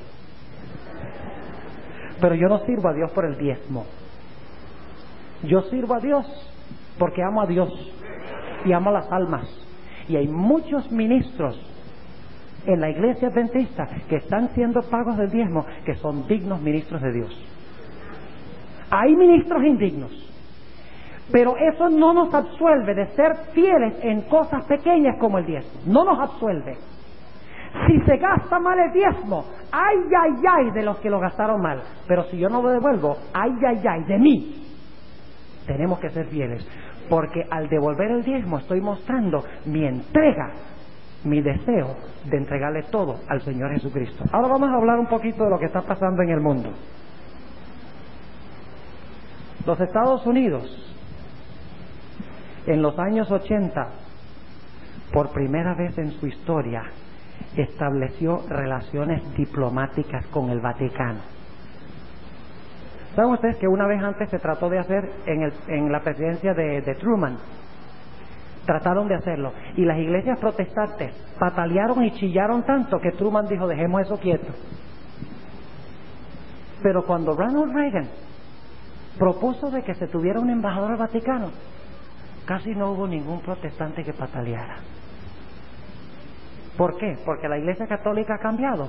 Pero yo no sirvo a Dios por el diezmo. Yo sirvo a Dios porque amo a Dios y amo a las almas. Y hay muchos ministros en la iglesia adventista que están siendo pagos del diezmo, que son dignos ministros de Dios. Hay ministros indignos, pero eso no nos absuelve de ser fieles en cosas pequeñas como el diezmo. No nos absuelve. Si se gasta mal el diezmo, ay de los que lo gastaron mal. Pero si yo no lo devuelvo, ay de mí. Tenemos que ser fieles, porque al devolver el diezmo estoy mostrando mi entrega, mi deseo de entregarle todo al Señor Jesucristo. Ahora vamos a hablar un poquito de lo que está pasando en el mundo. Los Estados Unidos en los años 80, por primera vez en su historia, estableció relaciones diplomáticas con el Vaticano. ¿Saben ustedes que una vez antes se trató de hacer en la presidencia de Truman? Trataron de hacerlo. Y las iglesias protestantes patalearon y chillaron tanto que Truman dijo, dejemos eso quieto. Pero cuando Ronald Reagan propuso de que se tuviera un embajador al Vaticano, casi no hubo ningún protestante que pataleara. ¿Por qué? ¿Porque la Iglesia Católica ha cambiado?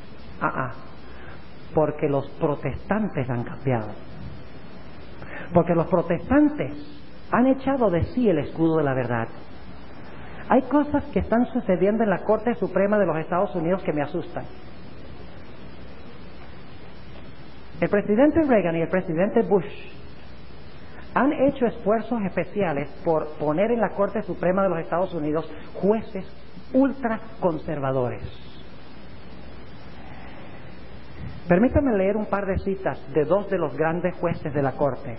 Porque los protestantes han cambiado. Porque los protestantes han echado de sí el escudo de la verdad. Hay cosas que están sucediendo en la Corte Suprema de los Estados Unidos que me asustan. El presidente Reagan y el presidente Bush han hecho esfuerzos especiales por poner en la Corte Suprema de los Estados Unidos jueces ultraconservadores. Permítanme leer un par de citas de dos de los grandes jueces de la Corte.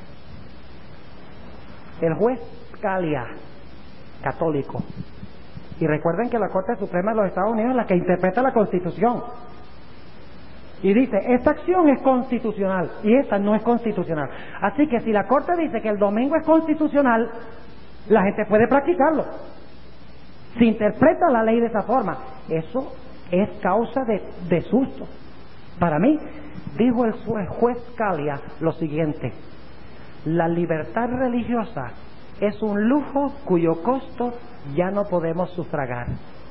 El juez Scalia, católico. Y recuerden que la Corte Suprema de los Estados Unidos es la que interpreta la Constitución. Y dice, esta acción es constitucional y esta no es constitucional. Así que si la Corte dice que el domingo es constitucional, la gente puede practicarlo. Se interpreta la ley de esa forma. Eso es causa de susto. Para mí, dijo el juez Scalia lo siguiente: la libertad religiosa es un lujo cuyo costo ya no podemos sufragar.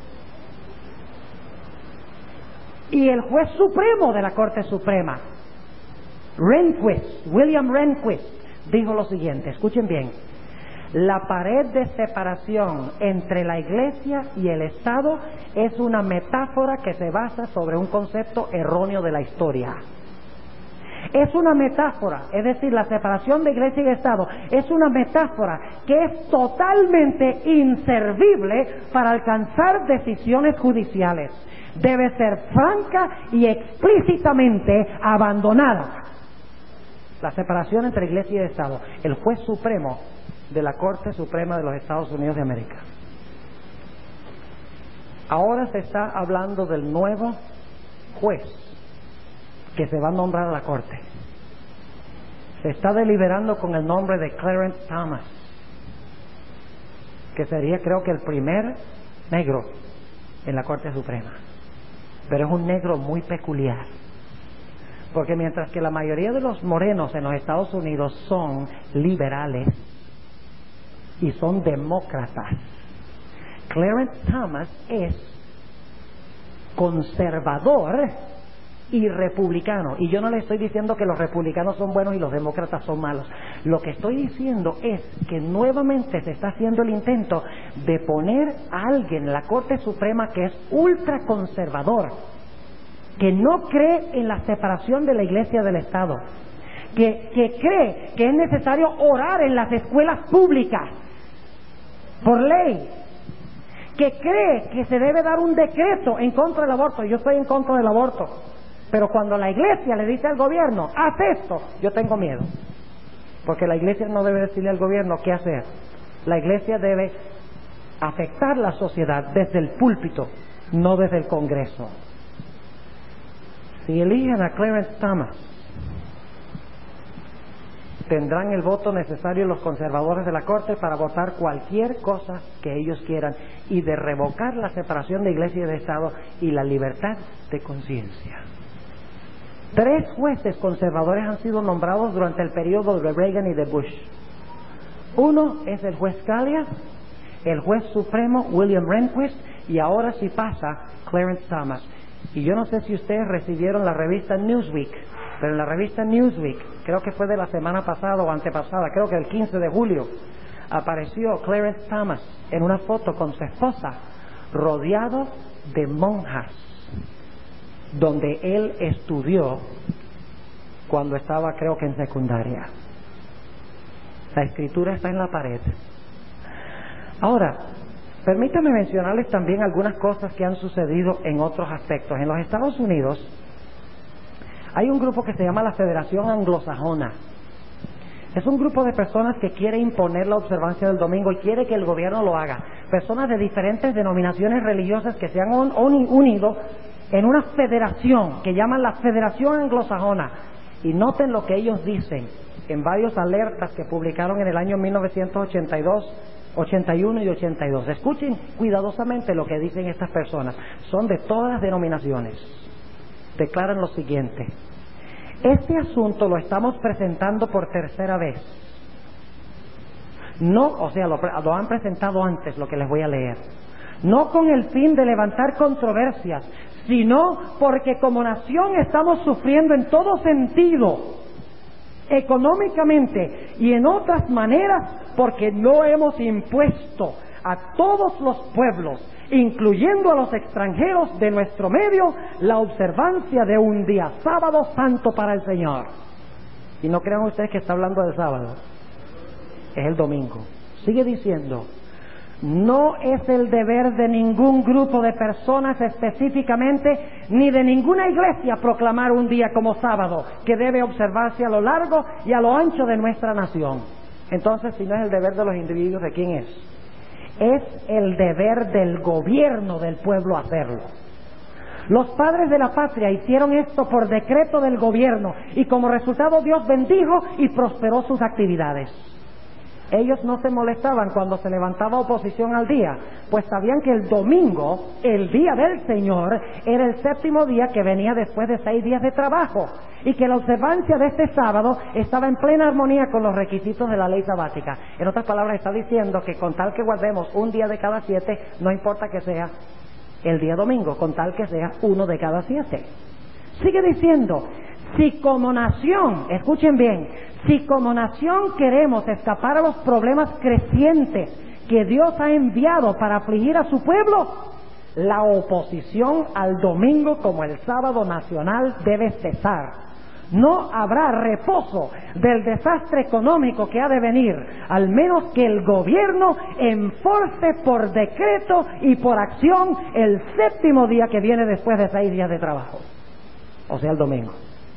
Y el juez supremo de la Corte Suprema, William Rehnquist, dijo lo siguiente, escuchen bien: la pared de separación entre la Iglesia y el Estado es una metáfora que se basa sobre un concepto erróneo de la historia. Es una metáfora, es decir, la separación de Iglesia y Estado es una metáfora que es totalmente inservible para alcanzar decisiones judiciales. Debe ser franca y explícitamente abandonada. La separación entre Iglesia y Estado. El juez supremo de la Corte Suprema de los Estados Unidos de América. Ahora se está hablando del nuevo juez que se va a nombrar a la Corte. Se está deliberando con el nombre de Clarence Thomas, que sería, creo que, el primer negro en la Corte Suprema. Pero es un negro muy peculiar, porque mientras que la mayoría de los morenos en los Estados Unidos son liberales y son demócratas, Clarence Thomas es conservador y republicano. Y yo no le estoy diciendo que los republicanos son buenos y los demócratas son malos. Lo que estoy diciendo es que nuevamente se está haciendo el intento de poner a alguien en la Corte Suprema que es ultraconservador, que no cree en la separación de la Iglesia del Estado, que cree que es necesario orar en las escuelas públicas por ley, que cree que se debe dar un decreto en contra del aborto. Yo estoy en contra del aborto, pero cuando la Iglesia le dice al gobierno, haz esto, yo tengo miedo, porque la Iglesia no debe decirle al gobierno qué hacer. La Iglesia debe afectar la sociedad desde el púlpito, no desde el Congreso. Si eligen a Clarence Thomas, tendrán el voto necesario los conservadores de la Corte para votar cualquier cosa que ellos quieran y de revocar la separación de Iglesia y de Estado y la libertad de conciencia. 3 jueces conservadores han sido nombrados durante el periodo de Reagan y de Bush. Uno es el juez Scalia, el juez supremo William Rehnquist y ahora sí pasa Clarence Thomas. Y yo no sé si ustedes recibieron la revista Newsweek, pero en la revista Newsweek, creo que fue de la semana pasada o antepasada, creo que el 15 de julio, apareció Clarence Thomas en una foto con su esposa, rodeado de monjas, donde él estudió cuando estaba, creo que en secundaria. La escritura está en la pared. Ahora, permítanme mencionarles también algunas cosas que han sucedido en otros aspectos. En los Estados Unidos hay un grupo que se llama la Federación Anglosajona. Es un grupo de personas que quiere imponer la observancia del domingo y quiere que el gobierno lo haga. Personas de diferentes denominaciones religiosas que se han unido en una federación que llaman la Federación Anglosajona. Y noten lo que ellos dicen en varios alertas que publicaron en el año 1982, 81 y 82. Escuchen cuidadosamente lo que dicen estas personas. Son de todas las denominaciones. Declaran lo siguiente: este asunto lo estamos presentando por tercera vez. No, o sea, lo han presentado antes, lo que les voy a leer. No con el fin de levantar controversias, sino porque como nación estamos sufriendo en todo sentido, económicamente y en otras maneras, porque no hemos impuesto a todos los pueblos, incluyendo a los extranjeros de nuestro medio, la observancia de un día sábado santo para el Señor. Y no crean ustedes que está hablando del sábado, es el domingo. Sigue diciendo: no es el deber de ningún grupo de personas específicamente, ni de ninguna iglesia, proclamar un día como sábado, que debe observarse a lo largo y a lo ancho de nuestra nación. Entonces, si no es el deber de los individuos, ¿de quién es? Es el deber del gobierno del pueblo hacerlo. Los padres de la patria hicieron esto por decreto del gobierno y como resultado Dios bendijo y prosperó sus actividades. Ellos no se molestaban cuando se levantaba oposición al día, pues sabían que el domingo, el día del Señor, era el séptimo día que venía después de 6 días de trabajo, y que la observancia de este sábado estaba en plena armonía con los requisitos de la ley sabática. En otras palabras, está diciendo que con tal que guardemos un día de cada 7, no importa que sea el día domingo, con tal que sea uno de cada 7. Sigue diciendo: si como nación, escuchen bien, si como nación queremos escapar a los problemas crecientes que Dios ha enviado para afligir a su pueblo, la oposición al domingo como el sábado nacional debe cesar. No habrá reposo del desastre económico que ha de venir, al menos que el gobierno enforce por decreto y por acción el séptimo día que viene después de 6 días de trabajo, o sea, el domingo.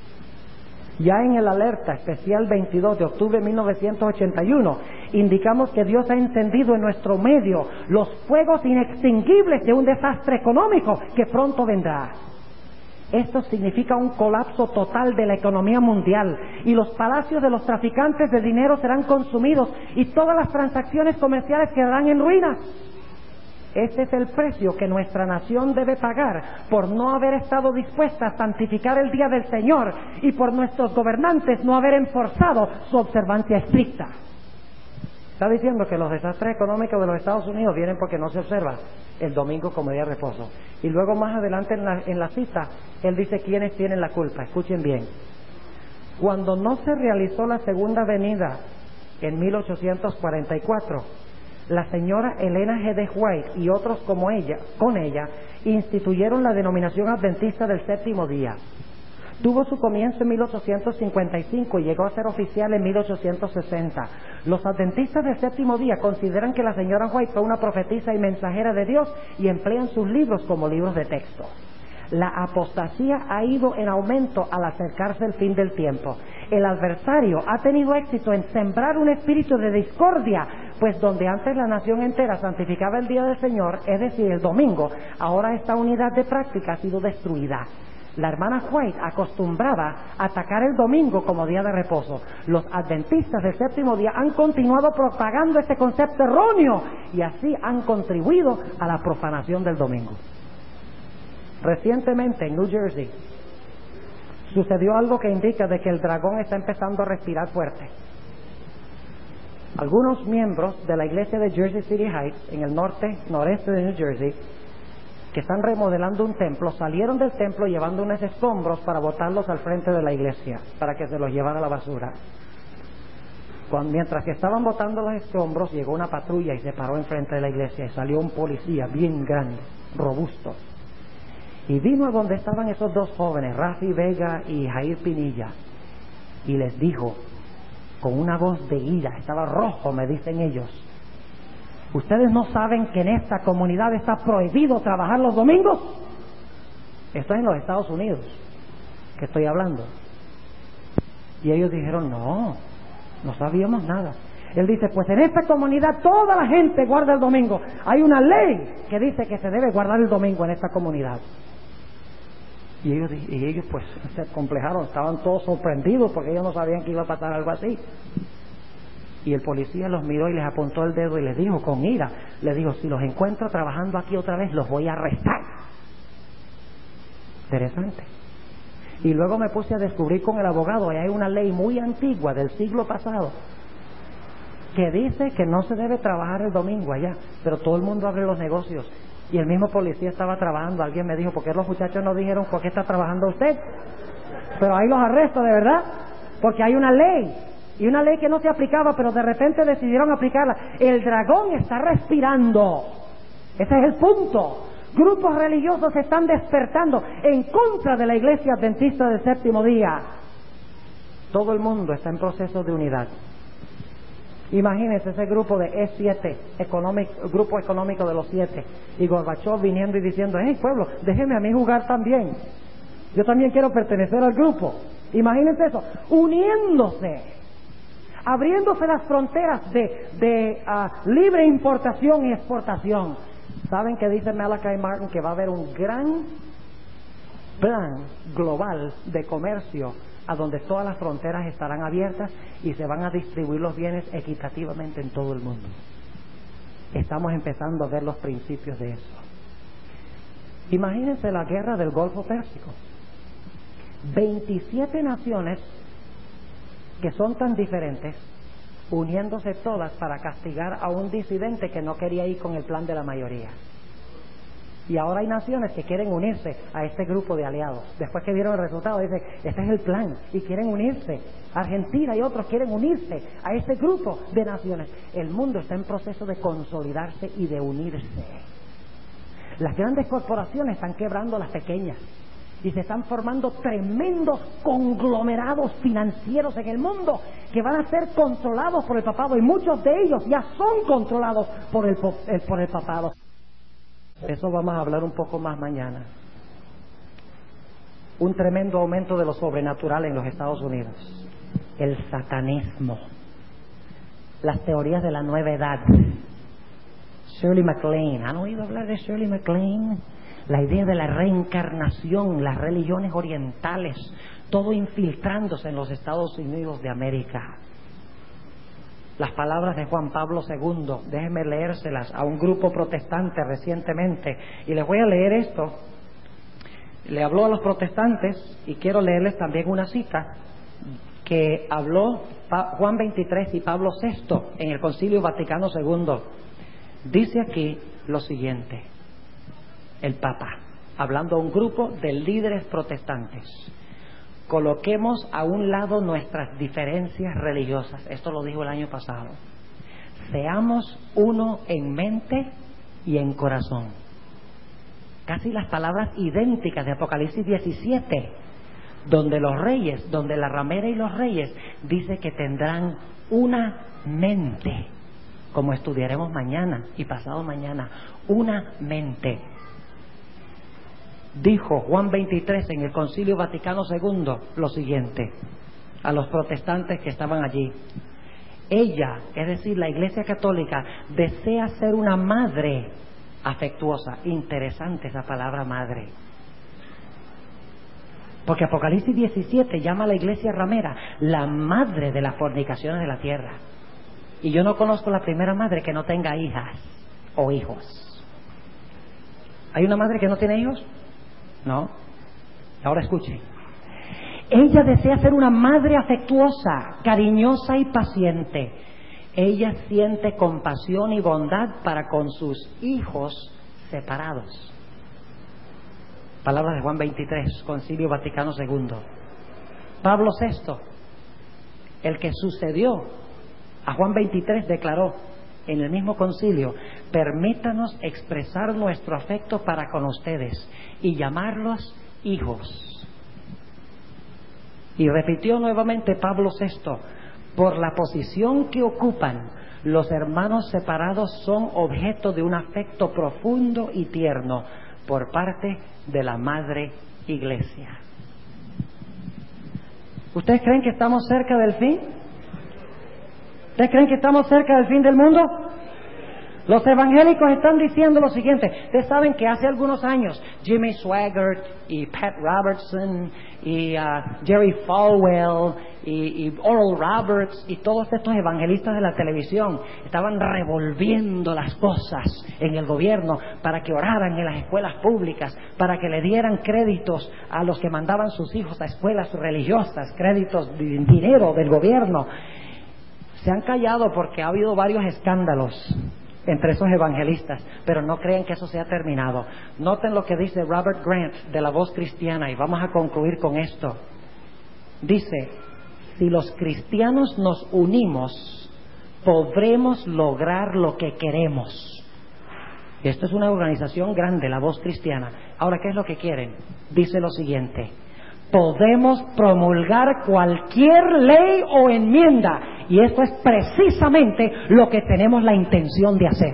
Ya en el alerta especial 22 de octubre de 1981, indicamos que Dios ha encendido en nuestro medio los fuegos inextinguibles de un desastre económico que pronto vendrá. Esto significa un colapso total de la economía mundial y los palacios de los traficantes de dinero serán consumidos y todas las transacciones comerciales quedarán en ruinas. Este es el precio que nuestra nación debe pagar por no haber estado dispuesta a santificar el día del Señor y por nuestros gobernantes no haber enforzado su observancia estricta. Está diciendo que los desastres económicos de los Estados Unidos vienen porque no se observa el domingo como día de reposo. Y luego más adelante en la cita, él dice quiénes tienen la culpa. Escuchen bien. Cuando no se realizó la segunda venida en 1844, la señora Elena G. de White y otros como ella, con ella, instituyeron la denominación adventista del séptimo día. Tuvo su comienzo en 1855 y llegó a ser oficial en 1860. Los adventistas del séptimo día consideran que la señora White fue una profetisa y mensajera de Dios y emplean sus libros como libros de texto. La apostasía ha ido en aumento al acercarse el fin del tiempo. El adversario ha tenido éxito en sembrar un espíritu de discordia, pues donde antes la nación entera santificaba el día del Señor, es decir, el domingo, ahora esta unidad de práctica ha sido destruida. La hermana White acostumbraba a atacar el domingo como día de reposo. Los adventistas del séptimo día han continuado propagando este concepto erróneo y así han contribuido a la profanación del domingo. Recientemente en New Jersey sucedió algo que indica de que el dragón está empezando a respirar fuerte. Algunos miembros de la iglesia de Jersey City Heights, en el noreste de New Jersey, que están remodelando un templo, salieron del templo llevando unos escombros para botarlos al frente de la iglesia, para que se los llevara a la basura. Mientras que estaban botando los escombros, llegó una patrulla y se paró enfrente de la iglesia y salió un policía bien grande, robusto. Y vino a donde estaban esos dos jóvenes, Rafi Vega y Jair Pinilla, y les dijo, con una voz de ira, estaba rojo, me dicen ellos: ¿ustedes no saben que en esta comunidad está prohibido trabajar los domingos? Esto es en los Estados Unidos que estoy hablando. Y ellos dijeron, no, No sabíamos nada. Él dice, pues en esta comunidad toda la gente guarda el domingo. Hay una ley que dice que se debe guardar el domingo en esta comunidad. Y ellos pues se complejaron, estaban todos sorprendidos porque ellos no sabían que iba a pasar algo así. Y el policía los miró y les apuntó el dedo y les dijo con ira, les dijo, si los encuentro trabajando aquí otra vez, los voy a arrestar. Interesante. Y luego me puse a descubrir con el abogado, y hay una ley muy antigua del siglo pasado que dice que no se debe trabajar el domingo allá, pero todo el mundo abre los negocios. Y el mismo policía estaba trabajando. Alguien me dijo, ¿por qué los muchachos no dijeron por qué está trabajando usted? Pero ahí los arresto, de verdad, porque hay una ley, y una ley que no se aplicaba, pero de repente decidieron aplicarla. El dragón está respirando. Ese es el punto. Grupos religiosos se están despertando en contra de la iglesia adventista del séptimo día. Todo el mundo está en proceso de unidad. Imagínense ese grupo de E7, grupo económico de los 7, y Gorbachov viniendo y diciendo, hey pueblo, déjeme a mí jugar también, yo también quiero pertenecer al grupo. Imagínense eso, uniéndose, abriéndose las fronteras de libre importación y exportación. ¿Saben qué dice Malachi Martin? Que va a haber un gran plan global de comercio a donde todas las fronteras estarán abiertas y se van a distribuir los bienes equitativamente en todo el mundo. Estamos empezando a ver los principios de eso. Imagínense la guerra del Golfo Pérsico. 27 naciones que son tan diferentes, uniéndose todas para castigar a un disidente que no quería ir con el plan de la mayoría. Y ahora hay naciones que quieren unirse a este grupo de aliados. Después que vieron el resultado, dicen, este es el plan, y quieren unirse. Argentina y otros quieren unirse a este grupo de naciones. El mundo está en proceso de consolidarse y de unirse. Las grandes corporaciones están quebrando a las pequeñas, y se están formando tremendos conglomerados financieros en el mundo que van a ser controlados por el papado, y muchos de ellos ya son controlados por el papado. Eso vamos a hablar un poco más mañana. Un tremendo aumento de lo sobrenatural en los Estados Unidos. El satanismo. Las teorías de la nueva edad. Shirley MacLaine. ¿Han oído hablar de Shirley MacLaine? La idea de la reencarnación, las religiones orientales, todo infiltrándose en los Estados Unidos de América. Las palabras de Juan Pablo II, déjenme leérselas a un grupo protestante recientemente, y les voy a leer esto. Le habló a los protestantes, y quiero leerles también una cita que habló Juan 23 y Pablo VI en el Concilio Vaticano II. Dice aquí lo siguiente, el Papa, hablando a un grupo de líderes protestantes: coloquemos a un lado nuestras diferencias religiosas. Esto lo dijo el año pasado. Seamos uno en mente y en corazón. Casi las palabras idénticas de Apocalipsis 17, donde los reyes, donde la ramera y los reyes, dice que tendrán una mente, como estudiaremos mañana y pasado mañana, una mente. Dijo Juan 23 en el Concilio Vaticano II lo siguiente a los protestantes que estaban allí: ella, es decir, la Iglesia Católica, desea ser una madre afectuosa. Interesante esa palabra madre, porque Apocalipsis 17 llama a la iglesia ramera la madre de las fornicaciones de la tierra. Y yo no conozco la primera madre que no tenga hijas o hijos. ¿Hay una madre que no tiene hijos? No. Ahora escuchen. Ella desea ser una madre afectuosa, cariñosa y paciente. Ella siente compasión y bondad para con sus hijos separados. Palabras de Juan 23, Concilio Vaticano II. Pablo VI, el que sucedió a Juan 23, declaró en el mismo concilio: permítanos expresar nuestro afecto para con ustedes y llamarlos hijos. Y repitió nuevamente Pablo VI: por la posición que ocupan, los hermanos separados son objeto de un afecto profundo y tierno por parte de la Madre Iglesia. ¿Ustedes creen que estamos cerca del fin? ¿Ustedes creen que estamos cerca del fin del mundo? Los evangélicos están diciendo lo siguiente. Ustedes saben que hace algunos años Jimmy Swaggart y Pat Robertson y Jerry Falwell y Oral Roberts y todos estos evangelistas de la televisión estaban revolviendo las cosas en el gobierno para que oraran en las escuelas públicas, para que le dieran créditos a los que mandaban sus hijos a escuelas religiosas, créditos de dinero del gobierno. Se han callado porque ha habido varios escándalos entre esos evangelistas, pero no crean que eso se ha terminado. Noten lo que dice Robert Grant de La Voz Cristiana, y vamos a concluir con esto. Dice: si los cristianos nos unimos, podremos lograr lo que queremos. Y esto es una organización grande, La Voz Cristiana. Ahora, ¿qué es lo que quieren? Dice lo siguiente: podemos promulgar cualquier ley o enmienda, y esto es precisamente lo que tenemos la intención de hacer.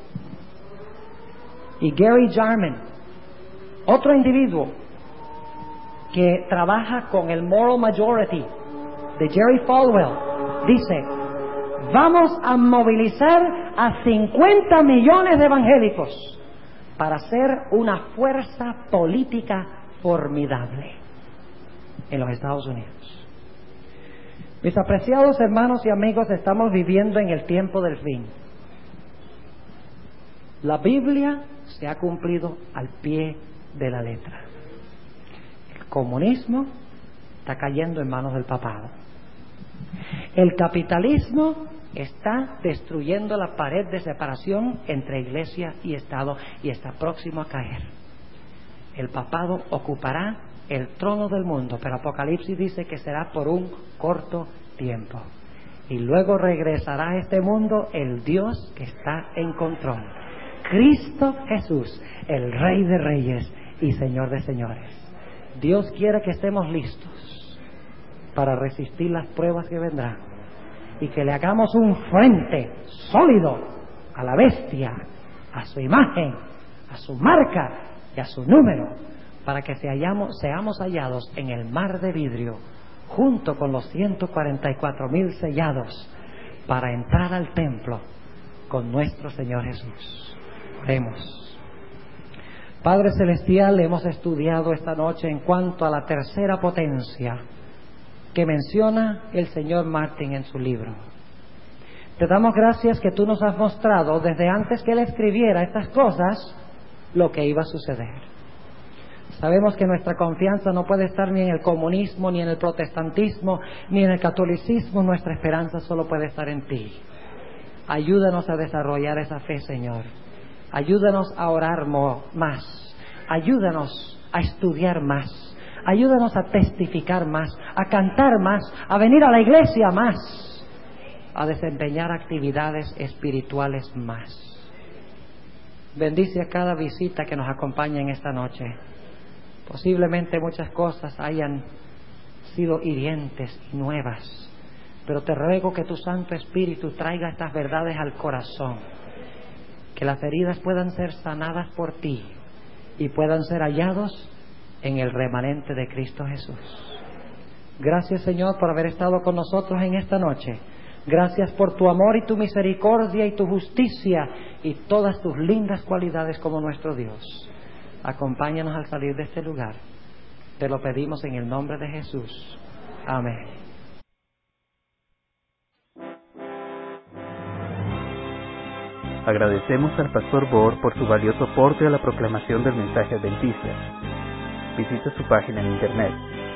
Y Gary Jarman, otro individuo que trabaja con el Moral Majority de Jerry Falwell, dice: vamos a movilizar a 50 millones de evangélicos para hacer una fuerza política formidable en los Estados Unidos. Mis apreciados hermanos y amigos, estamos viviendo en el tiempo del fin. La Biblia se ha cumplido al pie de la letra. El comunismo está cayendo en manos del papado. El capitalismo está destruyendo la pared de separación entre iglesia y Estado y está próximo a caer. El papado ocupará el trono del mundo, pero Apocalipsis dice que será por un corto tiempo. Y luego regresará a este mundo el Dios que está en control. Cristo Jesús, el Rey de Reyes y Señor de Señores. Dios quiere que estemos listos para resistir las pruebas que vendrán y que le hagamos un frente sólido a la bestia, a su imagen, a su marca y a su número, para que seamos hallados en el mar de vidrio junto con los 144,000 sellados para entrar al templo con nuestro Señor Jesús. Oremos. Padre Celestial, hemos estudiado esta noche en cuanto a la tercera potencia que menciona el señor Martin en su libro. Te damos gracias que tú nos has mostrado desde antes que él escribiera estas cosas lo que iba a suceder. Sabemos que nuestra confianza no puede estar ni en el comunismo, ni en el protestantismo, ni en el catolicismo. Nuestra esperanza solo puede estar en ti. Ayúdanos a desarrollar esa fe, Señor. Ayúdanos a orar más. Ayúdanos a estudiar más. Ayúdanos a testificar más, a cantar más, a venir a la iglesia más, a desempeñar actividades espirituales más. Bendice a cada visita que nos acompaña en esta noche. Posiblemente muchas cosas hayan sido hirientes y nuevas, pero te ruego que tu Santo Espíritu traiga estas verdades al corazón, que las heridas puedan ser sanadas por ti y puedan ser hallados en el remanente de Cristo Jesús. Gracias, Señor, por haber estado con nosotros en esta noche. Gracias por tu amor y tu misericordia y tu justicia y todas tus lindas cualidades como nuestro Dios. Acompáñanos al salir de este lugar. Te lo pedimos en el nombre de Jesús. Amén. Agradecemos al Pastor Bohr por su valioso aporte a la proclamación del mensaje adventista. Visita su página en internet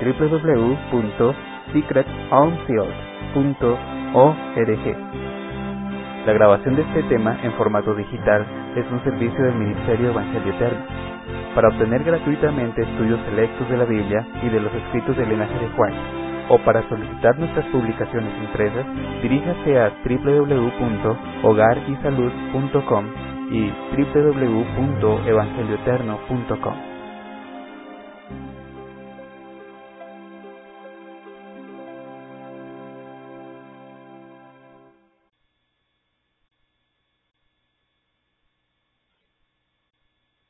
www.secretunsealed.org. La grabación de este tema en formato digital es un servicio del Ministerio Evangelio Eterno. Para obtener gratuitamente estudios selectos de la Biblia y de los escritos del linaje de Juan, o para solicitar nuestras publicaciones impresas, diríjase a www.hogarysalud.com y www.evangelioeterno.com.